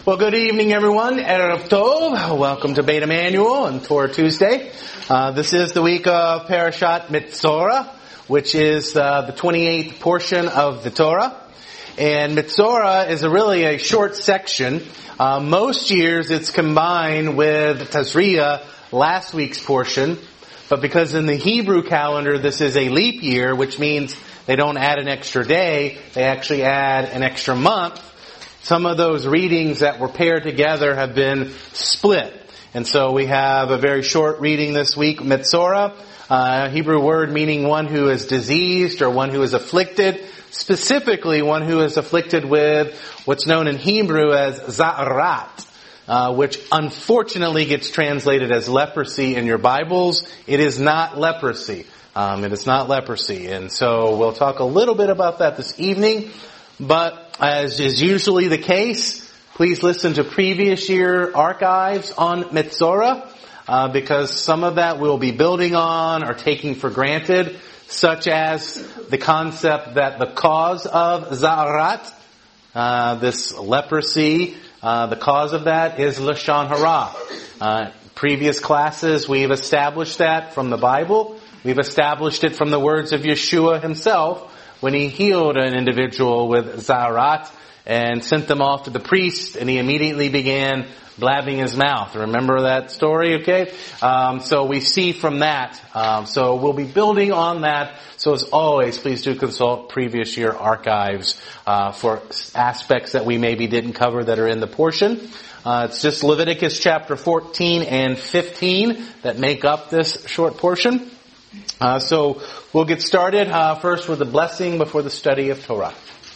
Well, good evening, everyone. Erev Tov. Welcome to Beit Emanuel and Torah Tuesday. This is the week of Parashat Mitzorah, which is the 28th portion of the Torah. And Mitzorah is really a short section. Most years it's combined with Tazria, last week's portion. But because in the Hebrew calendar this is a leap year, which means they don't add an extra day, they actually add an extra month. Some of those readings that were paired together have been split. And so we have a very short reading this week, Mitzorah, a Hebrew word meaning one who is diseased or one who is afflicted, specifically one who is afflicted with what's known in Hebrew as Za'arat, which unfortunately gets translated as leprosy in your Bibles. It is not leprosy. It is not leprosy. And so we'll talk a little bit about that this evening. But as is usually the case, please listen to previous year archives on Mitzorah, because some of that we'll be building on or taking for granted, such as the concept that the cause of Za'arat, this leprosy, the cause of that is Lashon Hara. Previous classes we've established that from the Bible. We've established it from the words of Yeshua himself, when he healed an individual with Za'arat and sent them off to the priest, and he immediately began blabbing his mouth. Remember that story, okay? So we see from that. So we'll be building on that. So as always, please do consult previous year archives for aspects that we maybe didn't cover that are in the portion. It's just Leviticus chapter 14 and 15 that make up this short portion. So we'll get started first with the blessing before the study of Torah.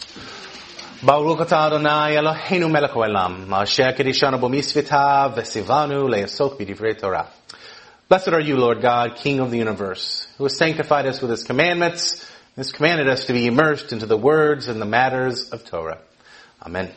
Baruch atah Adonai Eloheinu melech haolam, asher kedishanu b'mitzvotav v'tzivanu le'asok b'divrei Torah. Blessed are you, Lord God, King of the universe, who has sanctified us with his commandments, and has commanded us to be immersed into the words and the matters of Torah. Amen.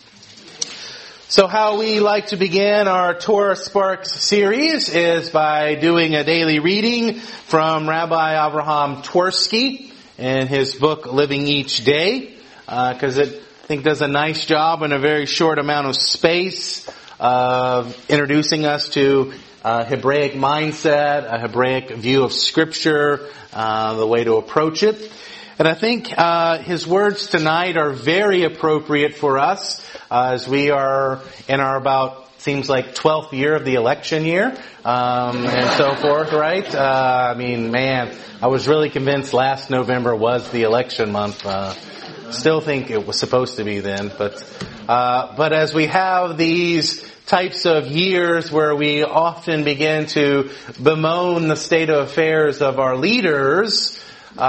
So how we like to begin our Torah Sparks series is by doing a daily reading from Rabbi Avraham Twersky in his book Living Each Day, because it, I think, does a nice job in a very short amount of space of introducing us to a Hebraic mindset, a Hebraic view of Scripture, the way to approach it. And I think his words tonight are very appropriate for us as we are in our seems like 12th year of the election year, and so forth, right? I was really convinced last November was the election month. Still think it was supposed to be then, but as we have these types of years where we often begin to bemoan the state of affairs of our leaders,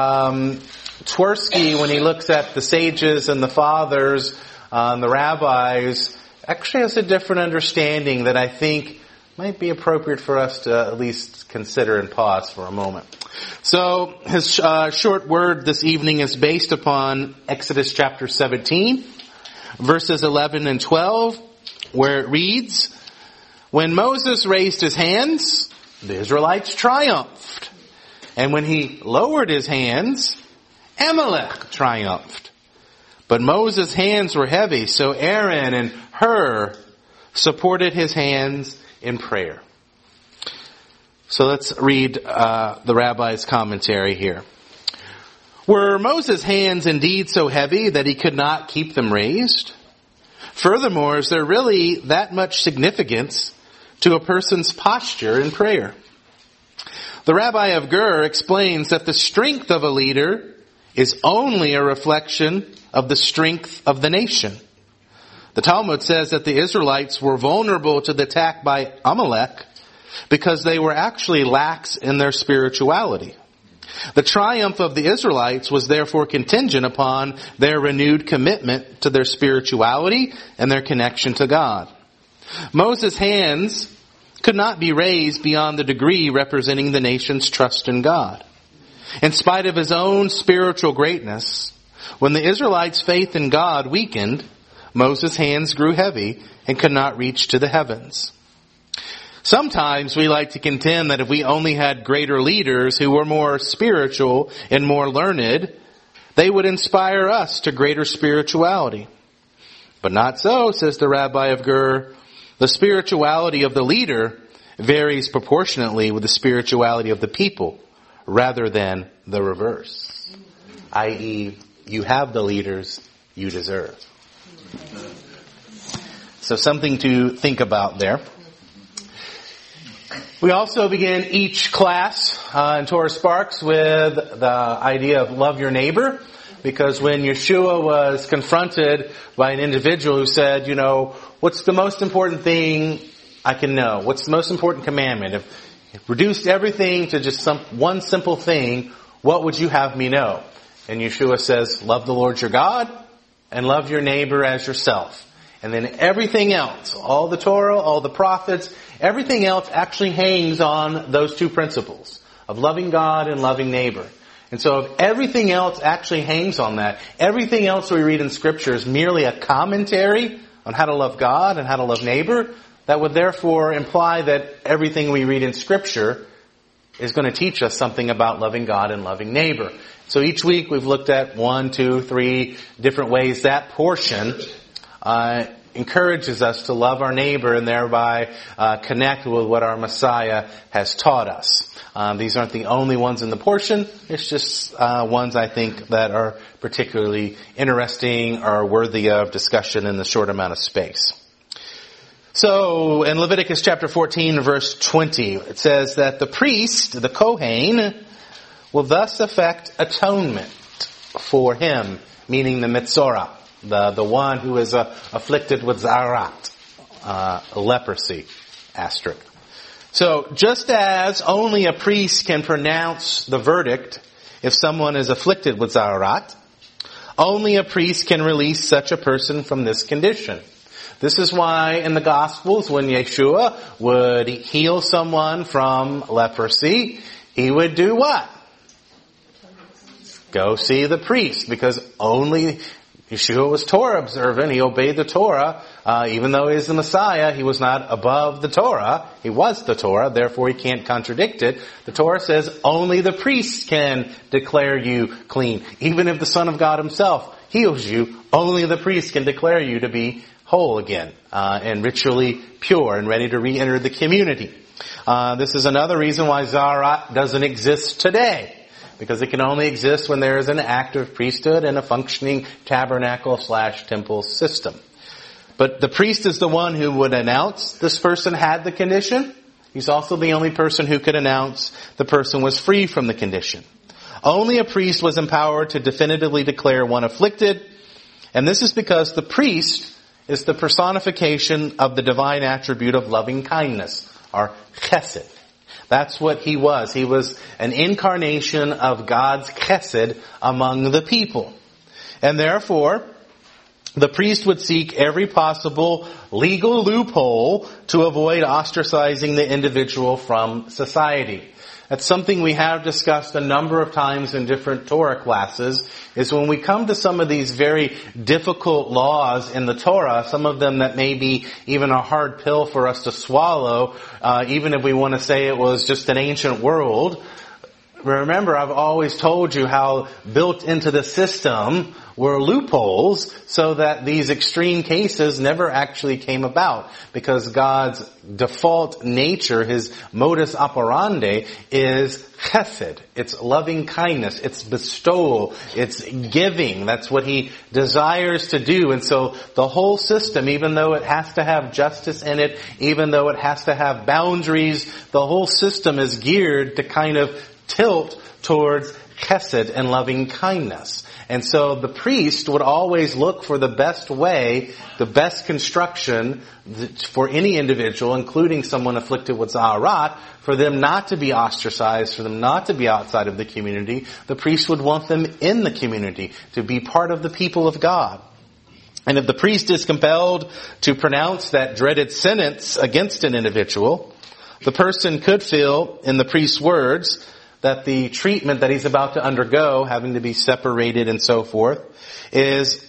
Twersky, when he looks at the sages and the fathers, and the rabbis, actually has a different understanding that I think might be appropriate for us to at least consider and pause for a moment. So his short word this evening is based upon Exodus chapter 17, verses 11 and 12, where it reads, "When Moses raised his hands, the Israelites triumphed. And when he lowered his hands, Amalek triumphed. But Moses' hands were heavy, so Aaron and Hur supported his hands in prayer." So let's read the rabbi's commentary here. "Were Moses' hands indeed so heavy that he could not keep them raised? Furthermore, is there really that much significance to a person's posture in prayer? The Rabbi of Gur explains that the strength of a leader is only a reflection of the strength of the nation. The Talmud says that the Israelites were vulnerable to the attack by Amalek because they were actually lax in their spirituality. The triumph of the Israelites was therefore contingent upon their renewed commitment to their spirituality and their connection to God. Moses' hands could not be raised beyond the degree representing the nation's trust in God. In spite of his own spiritual greatness, when the Israelites' faith in God weakened, Moses' hands grew heavy and could not reach to the heavens. Sometimes we like to contend that if we only had greater leaders who were more spiritual and more learned, they would inspire us to greater spirituality. But not so, says the Rabbi of Gur. The spirituality of the leader varies proportionately with the spirituality of the people, rather than the reverse. I.e., you have the leaders you deserve. So something to think about there. We also begin each class in Torah Sparks with the idea of love your neighbor, because when Yeshua was confronted by an individual who said, what's the most important thing I can know? What's the most important commandment? If reduced everything to just one simple thing, what would you have me know? And Yeshua says, love the Lord your God and love your neighbor as yourself. And then everything else, all the Torah, all the prophets, everything else actually hangs on those two principles of loving God and loving neighbor. And so if everything else actually hangs on that, everything else we read in Scripture is merely a commentary on how to love God and how to love neighbor, that would therefore imply that everything we read in Scripture is going to teach us something about loving God and loving neighbor. So each week we've looked at 1, 2, 3 different ways that portion encourages us to love our neighbor and thereby connect with what our Messiah has taught us. These aren't the only ones in the portion. It's just ones I think that are particularly interesting or worthy of discussion in the short amount of space. So in Leviticus chapter 14 verse 20, it says that the priest, the Kohen, will thus effect atonement for him, meaning the Mitzorah, the one who is afflicted with Zarat, leprosy, asterisk. So just as only a priest can pronounce the verdict if someone is afflicted with Zarat, only a priest can release such a person from this condition. This is why in the Gospels, when Yeshua would heal someone from leprosy, he would do what? Go see the priest, because only Yeshua was Torah observant. He obeyed the Torah. Even though he is the Messiah, he was not above the Torah. He was the Torah, therefore he can't contradict it. The Torah says only the priest can declare you clean. Even if the Son of God himself heals you, only the priest can declare you to be whole again, and ritually pure and ready to re-enter the community. This is another reason why Zarat doesn't exist today, because it can only exist when there is an active priesthood and a functioning tabernacle/temple system. But the priest is the one who would announce this person had the condition. He's also the only person who could announce the person was free from the condition. Only a priest was empowered to definitively declare one afflicted, and this is because the priest is the personification of the divine attribute of loving kindness, or chesed. That's what he was. He was an incarnation of God's chesed among the people. And therefore, the priest would seek every possible legal loophole to avoid ostracizing the individual from society. That's something we have discussed a number of times in different Torah classes, is when we come to some of these very difficult laws in the Torah, some of them that may be even a hard pill for us to swallow, even if we want to say it was just an ancient world. Remember, I've always told you how built into the system were loopholes so that these extreme cases never actually came about, because God's default nature, his modus operandi, is chesed. It's loving kindness. It's bestowal. It's giving. That's what he desires to do. And so the whole system, even though it has to have justice in it, even though it has to have boundaries, the whole system is geared to kind of tilt towards chesed and loving kindness. And so the priest would always look for the best way, the best construction for any individual, including someone afflicted with Zaharat, for them not to be ostracized, for them not to be outside of the community. The priest would want them in the community, to be part of the people of God. And if the priest is compelled to pronounce that dreaded sentence against an individual, the person could feel, in the priest's words, that the treatment that he's about to undergo, having to be separated and so forth, is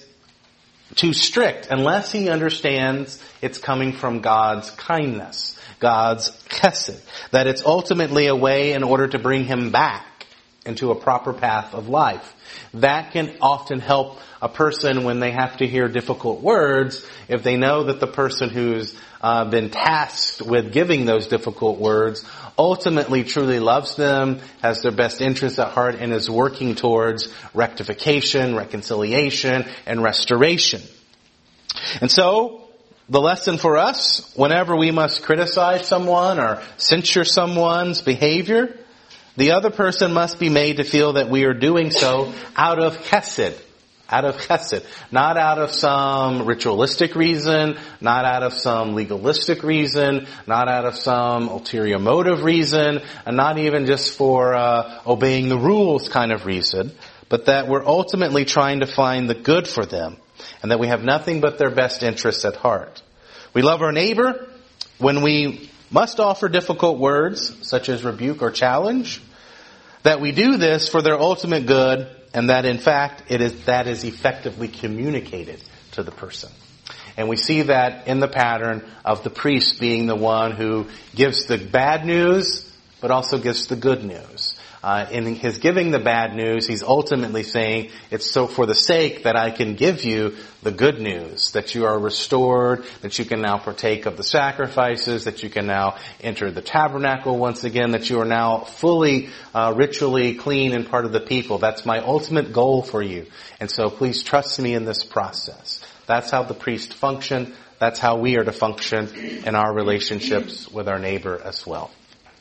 too strict unless he understands it's coming from God's kindness, God's chesed, that it's ultimately a way in order to bring him back into a proper path of life. That can often help a person when they have to hear difficult words, if they know that the person who's been tasked with giving those difficult words ultimately truly loves them, has their best interests at heart, and is working towards rectification, reconciliation, and restoration. And so, the lesson for us, whenever we must criticize someone or censure someone's behavior, the other person must be made to feel that we are doing so out of chesed. Out of chesed. Not out of some ritualistic reason, not out of some legalistic reason, not out of some ulterior motive reason, and not even just for obeying the rules kind of reason, but that we're ultimately trying to find the good for them, and that we have nothing but their best interests at heart. We love our neighbor when we must offer difficult words, such as rebuke or challenge, that we do this for their ultimate good, and that in fact that is effectively communicated to the person. And we see that in the pattern of the priest being the one who gives the bad news, but also gives the good news. In his giving the bad news, he's ultimately saying, it's so for the sake that I can give you the good news, that you are restored, that you can now partake of the sacrifices, that you can now enter the tabernacle once again, that you are now fully ritually clean and part of the people. That's my ultimate goal for you. And so please trust me in this process. That's how the priest functioned. That's how we are to function in our relationships with our neighbor as well.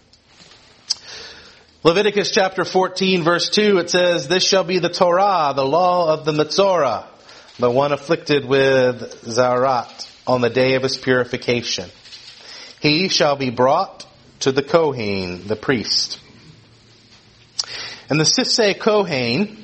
Leviticus chapter 14 verse 2, it says, "This shall be the Torah, the law of the Metzorah, the one afflicted with Zarat on the day of his purification. He shall be brought to the Kohen, the priest." And the Sifsei Kohen,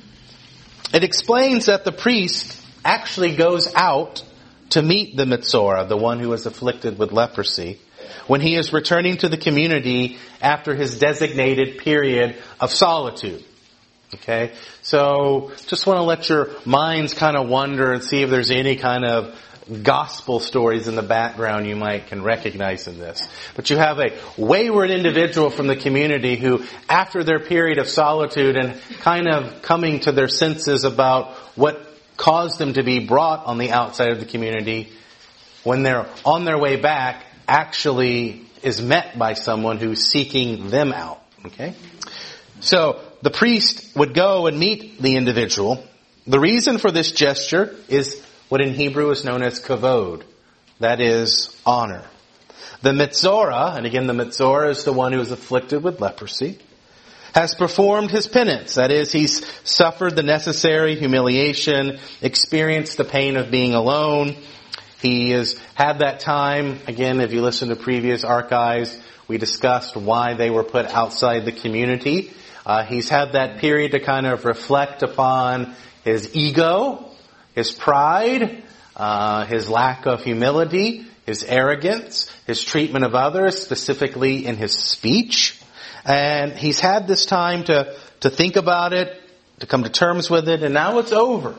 it explains that the priest actually goes out to meet the Metzorah, the one who is afflicted with leprosy, when he is returning to the community after his designated period of solitude. Okay? So, just want to let your minds kind of wander and see if there's any kind of gospel stories in the background you can recognize in this. But you have a wayward individual from the community who, after their period of solitude and kind of coming to their senses about what caused them to be brought on the outside of the community, when they're on their way back, actually is met by someone who's seeking them out. Okay? So, the priest would go and meet the individual. The reason for this gesture is what in Hebrew is known as kavod. That is honor. The Metzorah, and again the Metzorah is the one who is afflicted with leprosy, has performed his penance. That is, he's suffered the necessary humiliation, experienced the pain of being alone. He has had that time, again, if you listen to previous archives, we discussed why they were put outside the community. He's had that period to kind of reflect upon his ego, his pride, his lack of humility, his arrogance, his treatment of others, specifically in his speech. And he's had this time to think about it, to come to terms with it, and now it's over.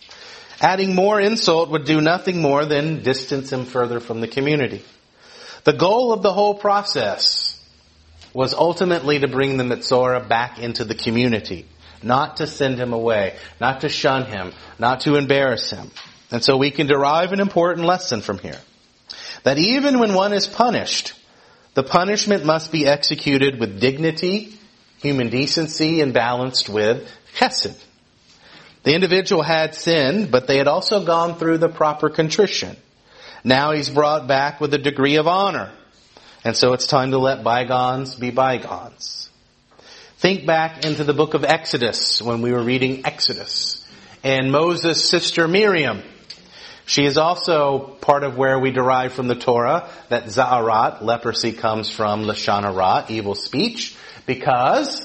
Adding more insult would do nothing more than distance him further from the community. The goal of the whole process was ultimately to bring the Metzorah back into the community. Not to send him away, not to shun him, not to embarrass him. And so we can derive an important lesson from here. That even when one is punished, the punishment must be executed with dignity, human decency, and balanced with chesed. The individual had sinned, but they had also gone through the proper contrition. Now he's brought back with a degree of honor. And so it's time to let bygones be bygones. Think back into the book of Exodus, when we were reading Exodus. And Moses' sister Miriam. She is also part of where we derive from the Torah that Za'arat, leprosy, comes from Lashon Hara, evil speech. Because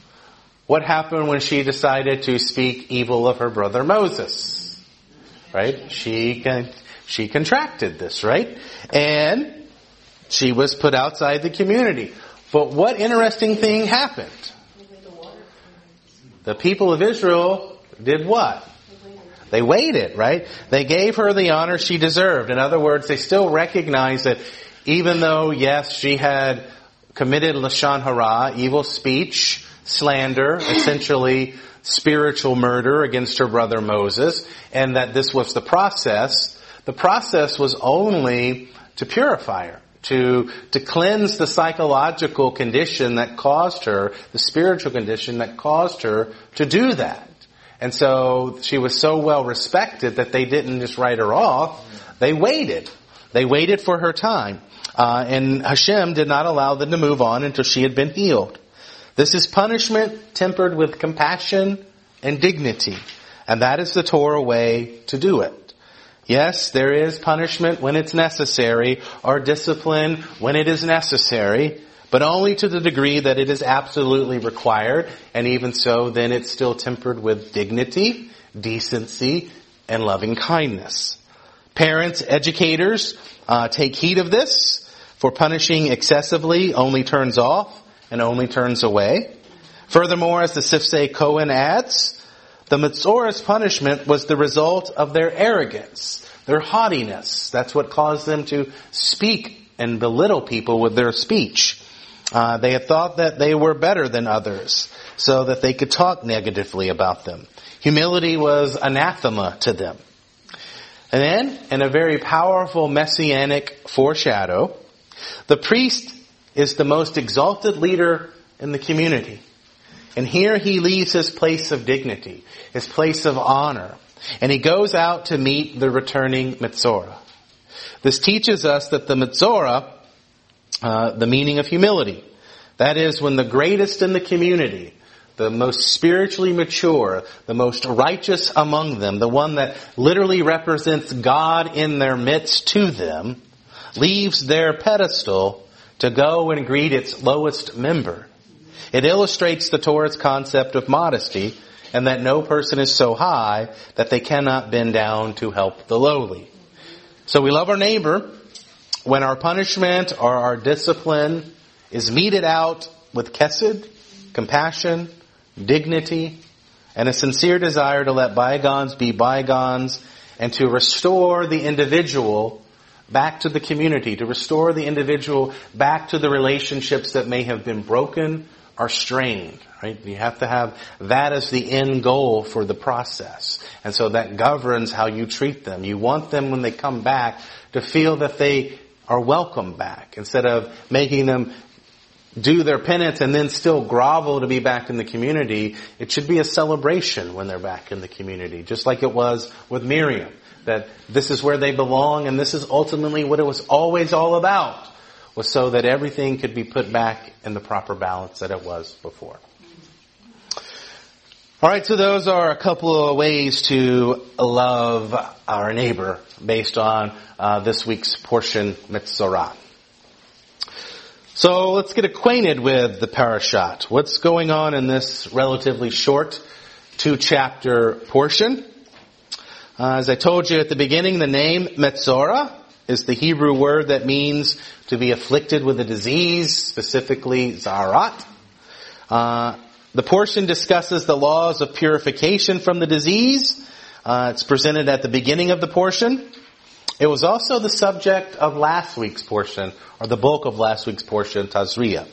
what happened when she decided to speak evil of her brother Moses? Right? She contracted this, right? And she was put outside the community. But what interesting thing happened? The people of Israel did what? They waited, right? They gave her the honor she deserved. In other words, they still recognized that even though, yes, she had committed Lashon Hara, evil speech, slander, essentially spiritual murder against her brother Moses, and that this was the process. The process was only to purify her, to cleanse the psychological condition that caused her, the spiritual condition that caused her to do that. And so she was so well respected that they didn't just write her off. They waited. They waited for her time. And Hashem did not allow them to move on until she had been healed. This is punishment tempered with compassion and dignity. And that is the Torah way to do it. Yes, there is punishment when it's necessary, or discipline when it is necessary, but only to the degree that it is absolutely required. And even so, then it's still tempered with dignity, decency, and loving kindness. Parents, educators, take heed of this, for punishing excessively only turns off and only turns away. Furthermore, as the Sifsei Cohen adds, the Metzora's punishment was the result of their arrogance, their haughtiness. That's what caused them to speak and belittle people with their speech. They had thought that they were better than others, so that they could talk negatively about them. Humility was anathema to them. And then, in a very powerful messianic foreshadow, the priest is the most exalted leader in the community. And here he leaves his place of dignity, his place of honor, and he goes out to meet the returning Metzora. This teaches us that the Metzora, the meaning of humility, that is when the greatest in the community, the most spiritually mature, the most righteous among them, the one that literally represents God in their midst to them, leaves their pedestal to go and greet its lowest member. It illustrates the Torah's concept of modesty, and that no person is so high that they cannot bend down to help the lowly. So we love our neighbor when our punishment or our discipline is meted out with chesed, compassion, dignity, and a sincere desire to let bygones be bygones, and to restore the individual back to the community, to restore the individual back to the relationships that may have been broken or strained. Right? You have to have that as the end goal for the process. And so that governs how you treat them. You want them, when they come back, to feel that they are welcome back, instead of making them do their penance and then still grovel to be back in the community. It should be a celebration when they're back in the community, just like it was with Miriam, that this is where they belong, and this is ultimately what it was always all about, was so that everything could be put back in the proper balance that it was before. Alright, so those are a couple of ways to love our neighbor based on this week's portion, Metzorah. So let's get acquainted with the parashat. What's going on in this relatively short 2-chapter portion? As I told you at the beginning, the name Metzorah is the Hebrew word that means to be afflicted with a disease, specifically zarat. The portion discusses the laws of purification from the disease. It's presented at the beginning of the portion. It was also the subject of last week's portion, or the bulk of last week's portion, Tazria.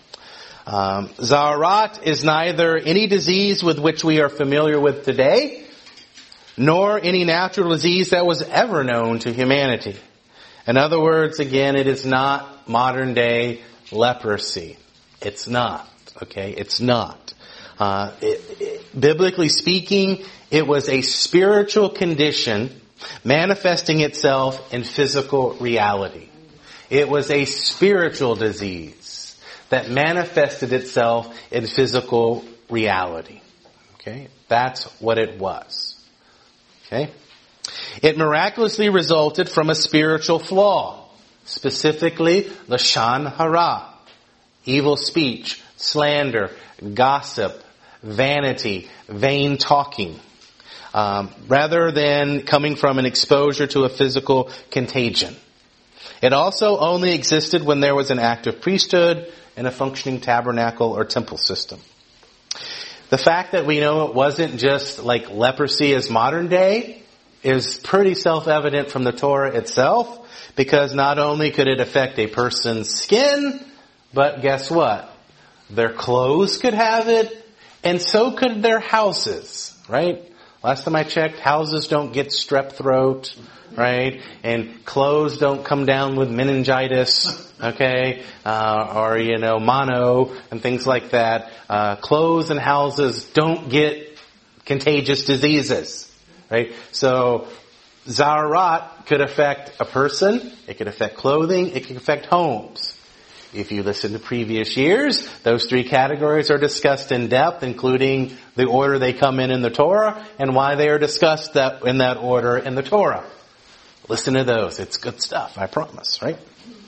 Zarat is neither any disease with which we are familiar with today, nor any natural disease that was ever known to humanity. In other words, again, it is not modern day leprosy. It's not. Okay? It's not. Biblically speaking, it was a spiritual condition manifesting itself in physical reality. It was a spiritual disease that manifested itself in physical reality. Okay? That's what it was. Okay? It miraculously resulted from a spiritual flaw, specifically Lashon Hara, evil speech, slander, gossip, vanity, vain talking, rather than coming from an exposure to a physical contagion. It also only existed when there was an active priesthood and a functioning tabernacle or temple system. The fact that we know it wasn't just like leprosy as modern day is pretty self-evident from the Torah itself, because not only could it affect a person's skin, but guess what? Their clothes could have it, and so could their houses, right? Last time I checked, houses don't get strep throat, right? And clothes don't come down with meningitis, okay? Or mono and things like that. Clothes and houses don't get contagious diseases, right? So, Zaharat could affect a person, it could affect clothing, it could affect homes. If you listen to previous years, those three categories are discussed in depth, including the order they come in the Torah and why they are discussed in that order in the Torah. Listen to those. It's good stuff, I promise, right?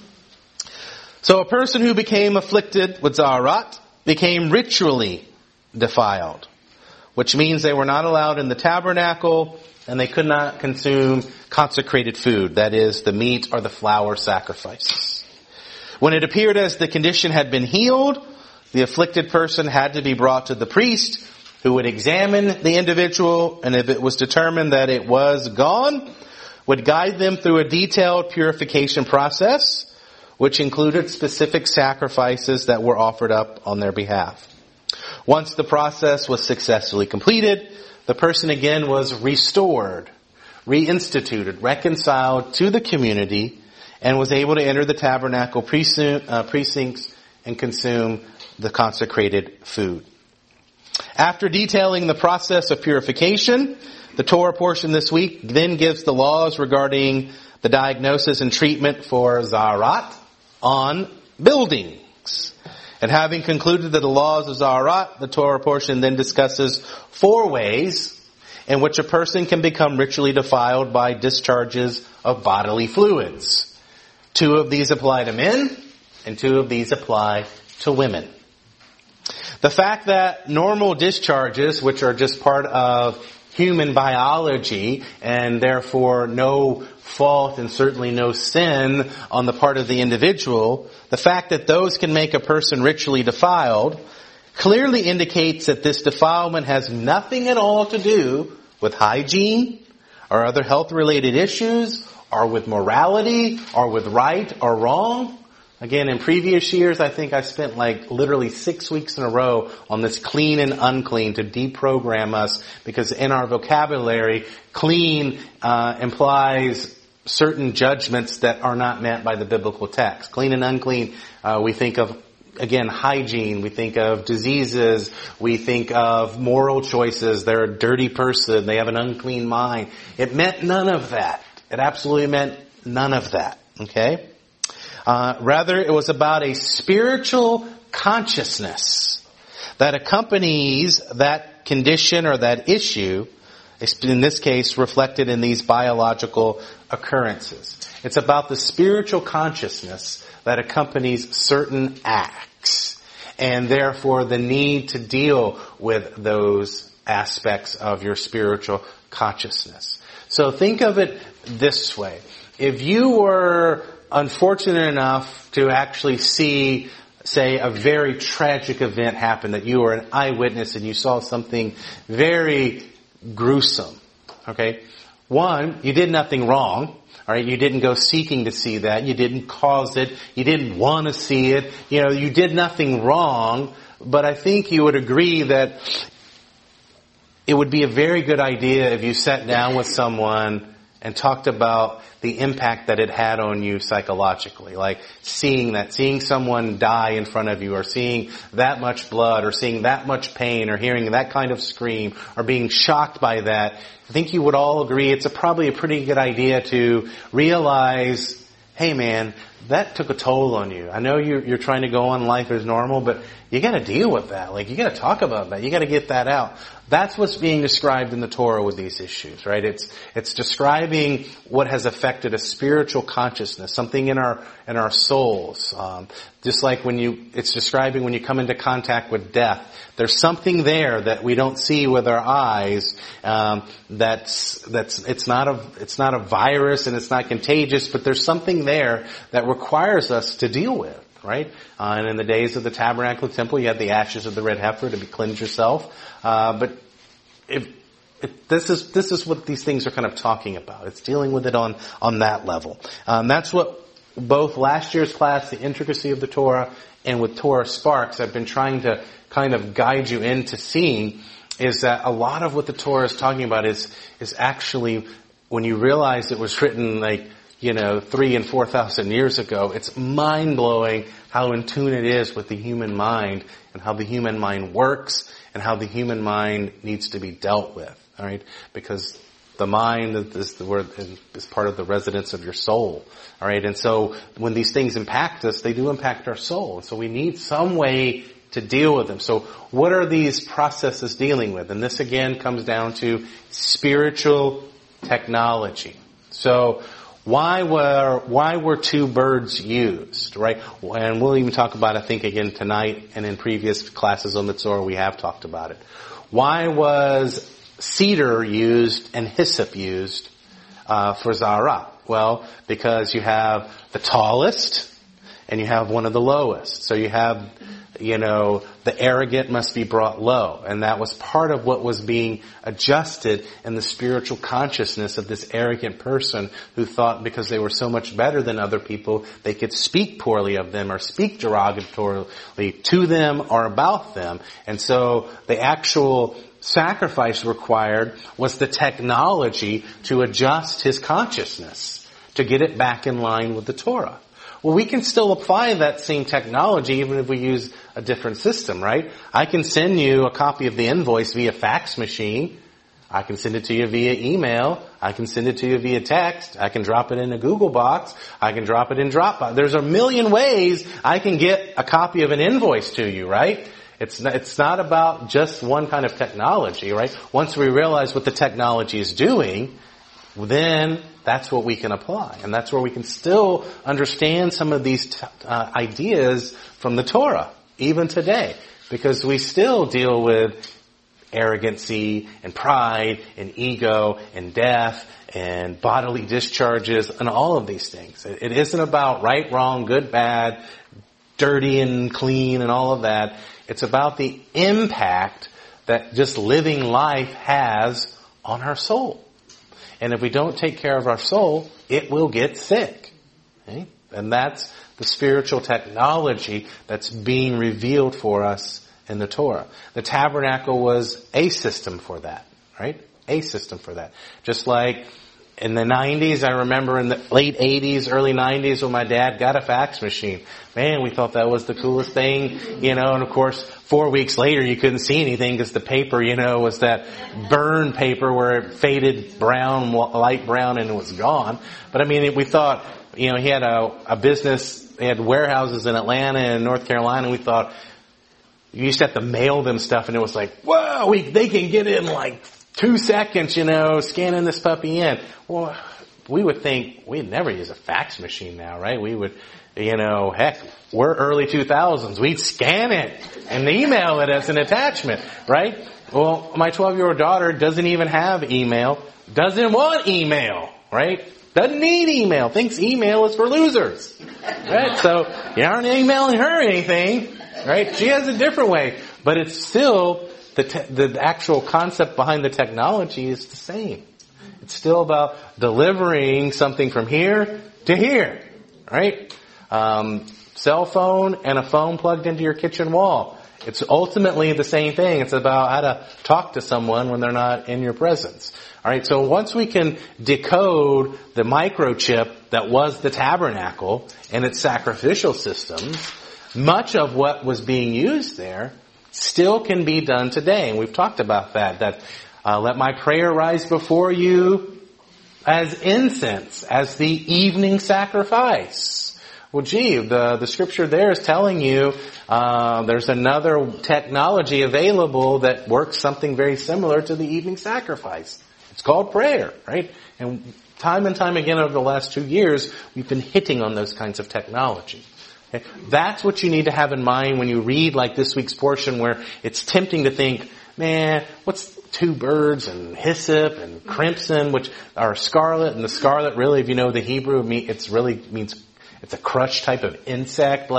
So a person who became afflicted with Zaharat became ritually defiled, which means they were not allowed in the tabernacle and they could not consume consecrated food, that is, the meat or the flour sacrifices. When it appeared as the condition had been healed, the afflicted person had to be brought to the priest, who would examine the individual, and if it was determined that it was gone, would guide them through a detailed purification process, which included specific sacrifices that were offered up on their behalf. Once the process was successfully completed, the person again was restored, reinstituted, reconciled to the community, and was able to enter the tabernacle precincts and consume the consecrated food. After detailing the process of purification, the Torah portion this week then gives the laws regarding the diagnosis and treatment for Zaharat on buildings. And having concluded that the laws of Zaharat, the Torah portion then discusses 4 ways in which a person can become ritually defiled by discharges of bodily fluids. 2 of these apply to men, and 2 of these apply to women. The fact that normal discharges, which are just part of human biology, and therefore no fault and certainly no sin on the part of the individual, the fact that those can make a person ritually defiled, clearly indicates that this defilement has nothing at all to do with hygiene, or other health-related issues, or with morality, or with right or wrong. Again, in previous years, I think I spent literally 6 weeks in a row on this clean and unclean to deprogram us, because in our vocabulary, clean implies certain judgments that are not meant by the biblical text. Clean and unclean, we think of, again, hygiene, we think of diseases, we think of moral choices. They're a dirty person, they have an unclean mind. It meant none of that. It absolutely meant none of that, okay? Rather, it was about a spiritual consciousness that accompanies that condition or that issue, in this case reflected in these biological occurrences. It's about the spiritual consciousness that accompanies certain acts, and therefore the need to deal with those aspects of your spiritual consciousness. So think of it this way. If you were unfortunate enough to actually see, say, a very tragic event happen, that you were an eyewitness and you saw something very gruesome, okay? One, you did nothing wrong, alright? You didn't go seeking to see that. You didn't cause it. You didn't want to see it. You did nothing wrong, but I think you would agree that it would be a very good idea if you sat down with someone and talked about the impact that it had on you psychologically. Like seeing someone die in front of you, or seeing that much blood, or seeing that much pain, or hearing that kind of scream, or being shocked by that. I think you would all agree it's probably a pretty good idea to realize, hey man, that took a toll on you. I know you're trying to go on life as normal, but you gotta deal with that. You gotta talk about that. You gotta get that out. That's what's being described in the Torah with these issues, right? It's describing what has affected a spiritual consciousness, something in our souls. Just like it's describing when you come into contact with death. There's something there that we don't see with our eyes. It's not a virus and it's not contagious, but there's something there that requires us to deal with. Right? And in the days of the tabernacle temple, you had the ashes of the red heifer to cleanse yourself. But this is what these things are kind of talking about. It's dealing with it on that level. That's what both last year's class, The Intricacy of the Torah, and with Torah Sparks, I've been trying to kind of guide you into seeing is that a lot of what the Torah is talking about is actually, when you realize it was written 3,000 and 4,000 years ago, it's mind-blowing how in tune it is with the human mind and how the human mind works and how the human mind needs to be dealt with. All right? Because the mind is part of the residence of your soul. All right? And so when these things impact us, they do impact our soul. And so we need some way to deal with them. So what are these processes dealing with? And this again comes down to spiritual technology. So why were two birds used, right? And we'll even talk about it, I think, again tonight, and in previous classes on Mitzvah we have talked about it. Why was cedar used and hyssop used for Zara? Well, because you have the tallest and you have one of the lowest. So you have, the arrogant must be brought low. And that was part of what was being adjusted in the spiritual consciousness of this arrogant person who thought because they were so much better than other people, they could speak poorly of them or speak derogatorily to them or about them. And so the actual sacrifice required was the technology to adjust his consciousness, to get it back in line with the Torah. Well, we can still apply that same technology even if we use a different system, right? I can send you a copy of the invoice via fax machine. I can send it to you via email. I can send it to you via text. I can drop it in a Google box. I can drop it in Dropbox. There's a million ways I can get a copy of an invoice to you, right? It's not about just one kind of technology, right? Once we realize what the technology is doing, then that's what we can apply. And that's where we can still understand some of these ideas from the Torah, even today. Because we still deal with arrogancy and pride and ego and death and bodily discharges and all of these things. It isn't about right, wrong, good, bad, dirty and clean and all of that. It's about the impact that just living life has on our soul. And if we don't take care of our soul, it will get sick. Okay? And that's the spiritual technology that's being revealed for us in the Torah. The tabernacle was a system for that, right? A system for that. Just like in the 90s, I remember in the late 80s, early 90s when my dad got a fax machine. Man, we thought that was the coolest thing, and of course, 4 weeks later you couldn't see anything because the paper, was that burn paper where it faded brown, light brown, and it was gone. But we thought, he had a business, he had warehouses in Atlanta and North Carolina, and we thought, you used to have to mail them stuff, and it was like, whoa, they can get it in 2 seconds, scanning this puppy in. Well, we would think we'd never use a fax machine now, right? We would, heck, we're early 2000s. We'd scan it and email it as an attachment, right? Well, my 12-year-old daughter doesn't even have email, doesn't want email, right? Doesn't need email, thinks email is for losers, right? So you aren't emailing her anything, right? She has a different way, but it's still the actual concept behind the technology is the same. It's still about delivering something from here to here, right? Cell phone and a phone plugged into your kitchen wall. It's ultimately the same thing. It's about how to talk to someone when they're not in your presence. All right, so once we can decode the microchip that was the tabernacle and its sacrificial systems, much of what was being used there still can be done today. And we've talked about that let my prayer rise before you as incense, as the evening sacrifice. Well, the scripture there is telling you there's another technology available that works something very similar to the evening sacrifice. It's called prayer, right? And time again over the last 2 years, we've been hitting on those kinds of technology. Okay? That's what you need to have in mind when you read this week's portion where it's tempting to think, man, what's two birds and hyssop and crimson, which are scarlet, and the scarlet really, if you know the Hebrew, it really means it's a crutch type of insect.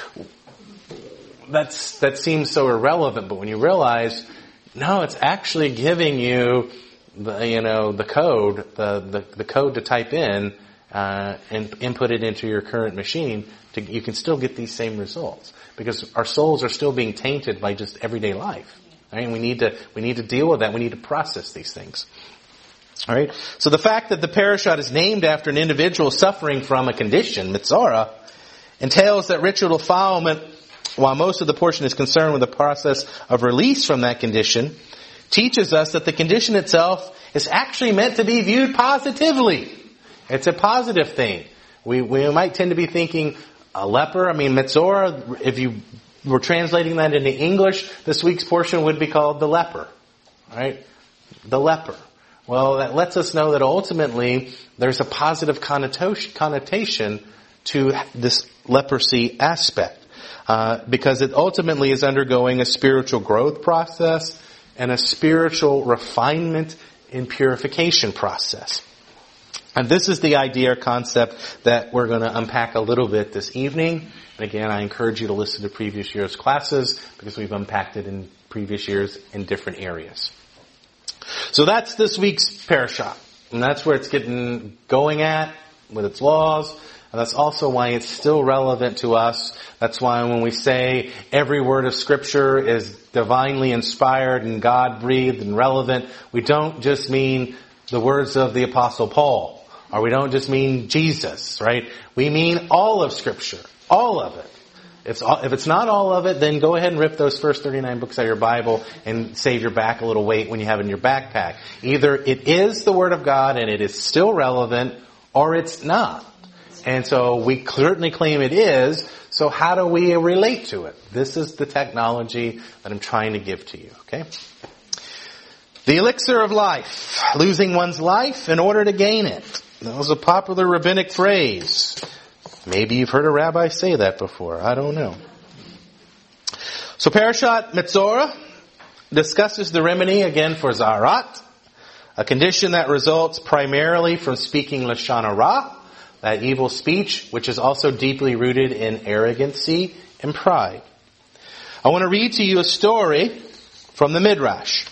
That seems so irrelevant, but when you realize, no, it's actually giving you the code, the code to type in and input it into your current machine, you can still get these same results. Because our souls are still being tainted by just everyday life. Right? And we need to deal with that. We need to process these things. All right. So the fact that the parashot is named after an individual suffering from a condition, Mitzora, entails that ritual defilement, while most of the portion is concerned with the process of release from that condition, teaches us that the condition itself is actually meant to be viewed positively. It's a positive thing. We might tend to be thinking a leper. Mitzora, if you were translating that into English, this week's portion would be called the leper. Right? The leper. Well, that lets us know that ultimately there's a positive connotation to this leprosy aspect. Because it ultimately is undergoing a spiritual growth process and a spiritual refinement and purification process. And this is the idea or concept that we're going to unpack a little bit this evening. And again, I encourage you to listen to previous year's classes because we've unpacked it in previous years in different areas. So that's this week's parashah. And that's where it's getting going at with its laws. And that's also why it's still relevant to us. That's why when we say every word of Scripture is divinely inspired and God-breathed and relevant, we don't just mean the words of the Apostle Paul. Or we don't just mean Jesus, right? We mean all of Scripture. All of it. If it's not all of it, then go ahead and rip those first 39 books out of your Bible and save your back a little weight when you have it in your backpack. Either it is the Word of God and it is still relevant, or it's not. And so we certainly claim it is, so how do we relate to it? This is the technology that I'm trying to give to you, okay? The elixir of life. Losing one's life in order to gain it. That was a popular rabbinic phrase. Maybe you've heard a rabbi say that before. I don't know. So Parashat Mitzora discusses the remedy again for Zaharat, a condition that results primarily from speaking Lashon Hara, that evil speech, which is also deeply rooted in arrogancy and pride. I want to read to you a story from the Midrash.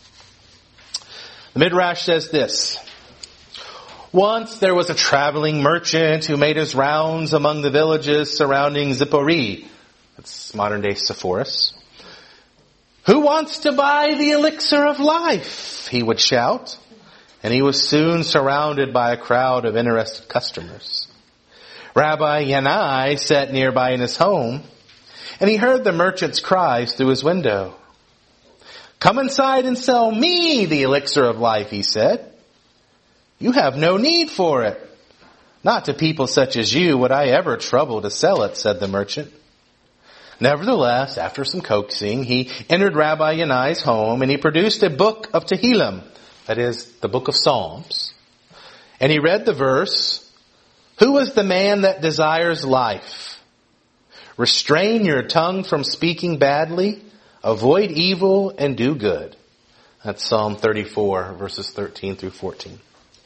The Midrash says this. Once there was a traveling merchant who made his rounds among the villages surrounding Zippori. That's modern day Sepphoris. Who wants to buy the elixir of life? He would shout. And he was soon surrounded by a crowd of interested customers. Rabbi Yanai sat nearby in his home, and he heard the merchant's cries through his window. Come inside and sell me the elixir of life, he said. You have no need for it. Not to people such as you would I ever trouble to sell it, said the merchant. Nevertheless, after some coaxing, he entered Rabbi Yanai's home, and he produced a book of Tehillim, that is, the book of Psalms. And he read the verse, Who is the man that desires life? Restrain your tongue from speaking badly, avoid evil, and do good. That's Psalm 34, verses 13 through 14.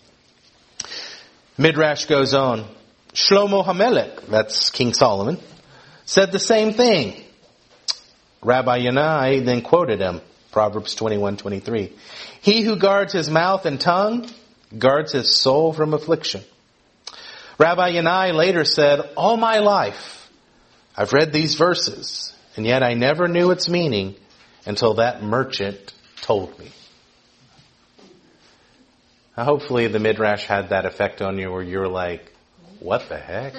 Midrash goes on. Shlomo HaMelech, that's King Solomon, said the same thing. Rabbi Yanai then quoted him, Proverbs 21:23. He who guards his mouth and tongue guards his soul from affliction. Rabbi Yanai later said, all my life I've read these verses, and yet I never knew its meaning until that merchant told me. Now, hopefully the Midrash had that effect on you where you're like, what the heck?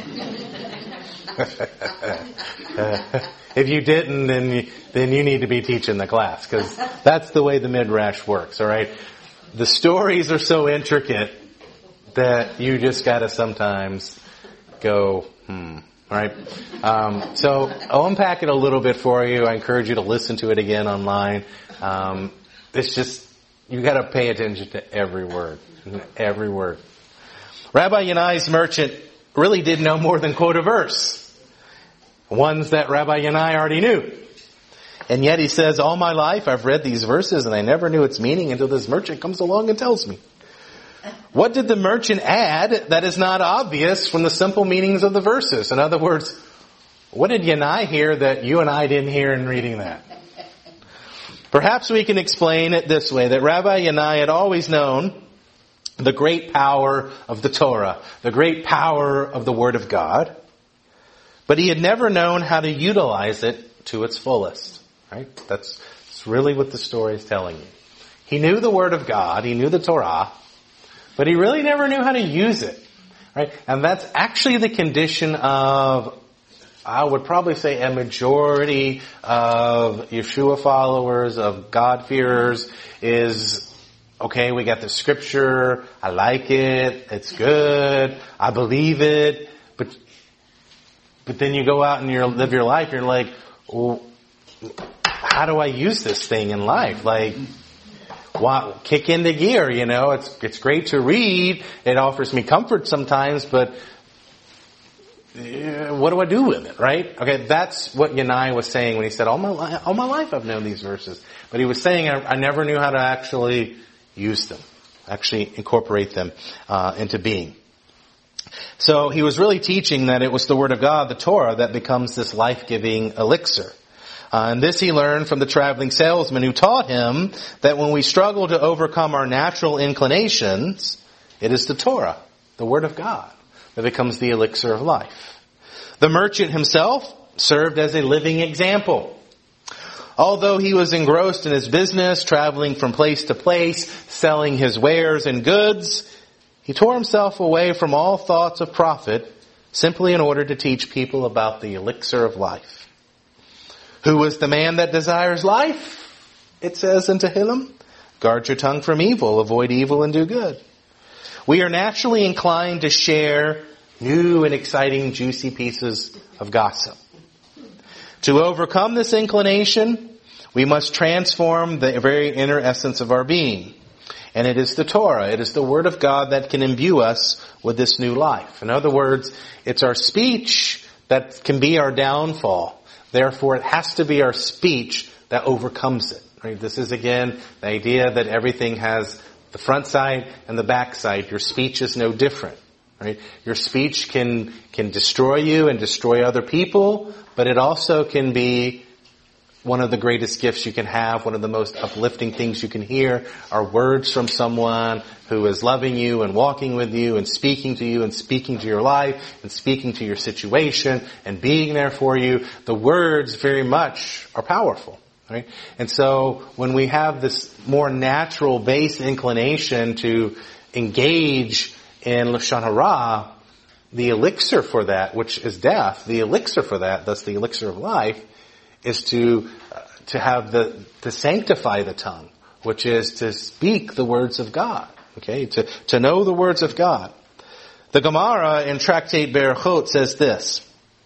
If you didn't, then you need to be teaching the class, because that's the way the Midrash works, all right? The stories are so intricate that you just got to sometimes go, all right? So I'll unpack it a little bit for you. I encourage you to listen to it again online. It's just, you got to pay attention to every word. Every word. Rabbi Yanai's merchant really did no more than quote a verse. Ones that Rabbi Yanai already knew. And yet he says, all my life I've read these verses and I never knew its meaning until this merchant comes along and tells me. What did the merchant add that is not obvious from the simple meanings of the verses? In other words, what did Yanai hear that you and I didn't hear in reading that? Perhaps we can explain it this way, that Rabbi Yanai had always known the great power of the Torah, the great power of the Word of God. But he had never known how to utilize it to its fullest. Right? That's really what the story is telling you. He knew the Word of God, he knew the Torah, but he really never knew how to use it. Right? And that's actually the condition of, I would probably say, a majority of Yeshua followers, of God-fearers, is, okay, we got the scripture, I like it, it's good, I believe it, but then you go out and you live your life, you're like, well, how do I use this thing in life? Like, kick into gear, it's great to read, it offers me comfort sometimes, but what do I do with it, right? Okay, that's what Yanai was saying when he said, all my life I've known these verses. But he was saying, I never knew how to actually use them, actually incorporate them into being. So he was really teaching that it was the Word of God, the Torah, that becomes this life-giving elixir. And this he learned from the traveling salesman who taught him that when we struggle to overcome our natural inclinations, it is the Torah, the Word of God, that becomes the elixir of life. The merchant himself served as a living example. Although he was engrossed in his business, traveling from place to place, selling his wares and goods, he tore himself away from all thoughts of profit simply in order to teach people about the elixir of life. Who is the man that desires life? It says in Tehillim, guard your tongue from evil, avoid evil and do good. We are naturally inclined to share new and exciting, juicy pieces of gossip. To overcome this inclination, we must transform the very inner essence of our being. And it is the Torah, it is the Word of God that can imbue us with this new life. In other words, it's our speech that can be our downfall. Therefore, it has to be our speech that overcomes it. Right? This is, again, the idea that everything has the front side and the back side. Your speech is no different. Right? Your speech can destroy you and destroy other people, but it also can be one of the greatest gifts you can have, one of the most uplifting things you can hear are words from someone who is loving you and walking with you and speaking to you and speaking to your life and speaking to your situation and being there for you. The words very much are powerful. Right? And so when we have this more natural base inclination to engage in Lashon Hara, the elixir for that, which is death, the elixir for that, thus the elixir of life, is to have to sanctify the tongue, which is to speak the words of God. Okay, to know the words of God. The Gemara in Tractate Berachot says this: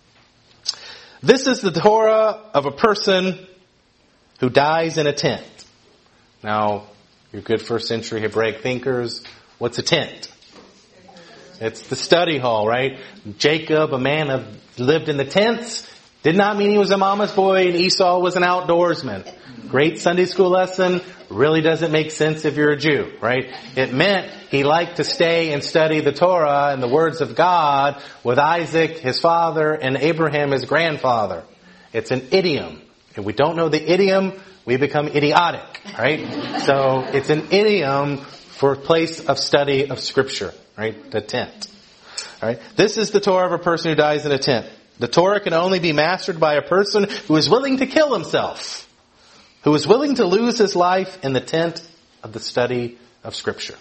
this is the Torah of a person who dies in a tent. Now, your good first century Hebraic thinkers, what's a tent? It's the study hall, right? Jacob, a man who lived in the tents, did not mean he was a mama's boy and Esau was an outdoorsman. Great Sunday school lesson, really doesn't make sense if you're a Jew, right? It meant he liked to stay and study the Torah and the words of God with Isaac, his father, and Abraham, his grandfather. It's an idiom. If we don't know the idiom, we become idiotic, right? So it's an idiom for a place of study of Scripture, right? The tent. All right? This is the Torah of a person who dies in a tent. The Torah can only be mastered by a person who is willing to kill himself, who is willing to lose his life in the tent of the study of Scripture.